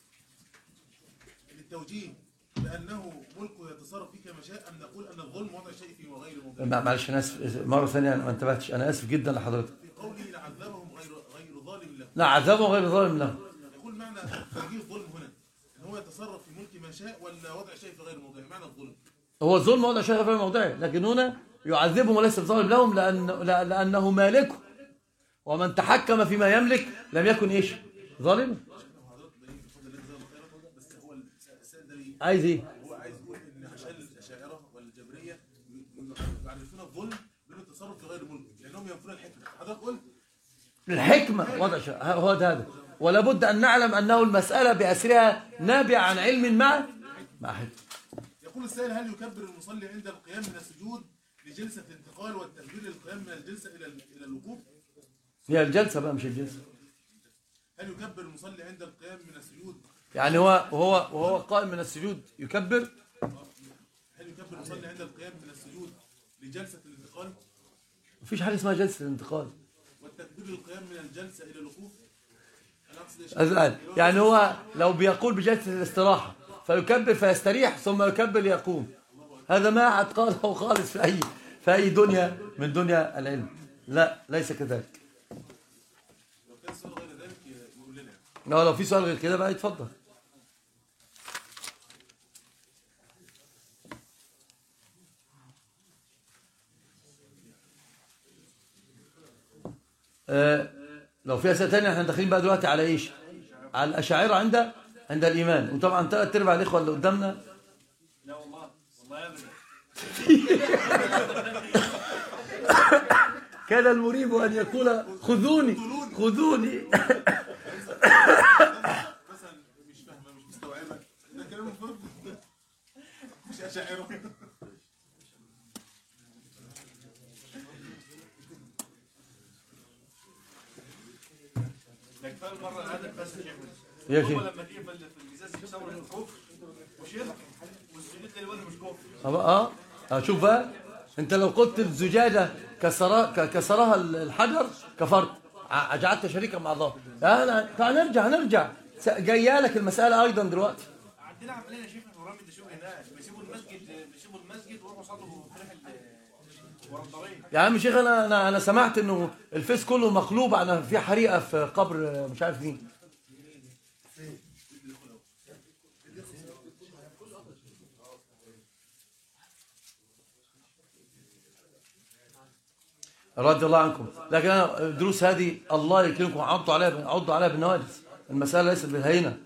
للتوجيه بأنه ملكه يتصرف فيه كما شاء، أم نقول أن الظلم وضع شيء فيه وغير موضعه؟ معلش انا اسف مره ثانيه ما انتبهتش، انا اسف جدا لحضرتك. في قوله لعذبهم غير غير ظالم له. لا عذابه غير ظالم له. يقول معنى توجيه الظلم هنا ان هو يتصرف في ملك ما شاء ولا وضع شيء في غير موضعه؟ معنى الظلم هو الظلم وضع شيء في موضعه، لكن هنا يعذبهم وليس بظالم لهم لأن لأنه مالكه، ومن تحكم فيما يملك لم يكن ايش؟ ظالما. بس هو السائل ده ليه؟ عايز ايه؟ هو عايز يقول ان عشان الاشاعره والجبريه يعرفون الظلم بانه التصرف في غير ملكه لانهم ينفون الحكمه. حضرتك قلت الحكمة وضع شيء، هو هذا، ولا بد أن نعلم أنه المسألة بأسرها نابعة عن علم مع مع حكمة. يقول السائل هل يكبر المصلي عند القيام من السجود لجلسه الانتقال والتكبير للقيام من الجلسه الى الى الوقوف؟ هي الجلسة بقى مش الجلسة. هل يكبر المصلي عند القيام من السجود؟ يعني هو وهو وهو قائم من السجود يكبر؟ هل يكبر المصلي عند القيام من السجود لجلسه الانتقال؟ مفيش حاجة اسمها جلسة الانتقال. والتكبير للقيام من الجلسه الى الوقوف؟ انا اقصد ايش؟ أزعل. يعني هو لو بيقول بجلسة الاستراحة فيكبر فيستريح ثم يكبر ليقوم، هذا ما عاد قاله خالص في أي في أي دنيا من دنيا العلم. لا ليس كذلك. لو كان السؤال غير ذلك يقول لنا. لو لو في سؤال غير كده بقى يتفضل. آه لو في أسئلة تانية احنا داخلين بقى دلوقتي على ايش؟ على الأشاعرة عند عند الإيمان، وطبعا ثلاث أرباع الإخوة اللي قدامنا لا والله والله ابدا. كان المريب أن يقول خذوني خذوني. مثلا مش فاهمه مش مستوعبه ده كلام المفروض مش اشاعره. ده كفايه المره الهدف بس يا هو شيخ لما تقفل في الازاز يسوي الكفر وشرك والسجود للواد مش كفر. اه اه شوف بقى، انت لو قلت الزجاجة كسرها كسرها الحجر كفرت، ع- جعلت شريكا مع الله. انا هنرجع هنرجع جايه لك المسألة أيضا دلوقتي. عندنا عمليه يا شيخ في برامج الشغل هناك بيسيبوا المسجد بيسيبوا المسجد ويروحوا يصلوا في ريح ورا الطريق. يا عم شيخ انا انا انا سمعت انه الفيس كله مقلوب على في حريقة في قبر مش عارف مين. رضي الله عنكم، لكن انا الدروس هذه الله يكرمكم عضوا عليها عضوا عليها بالنواجذ، المسألة ليست بالهينة.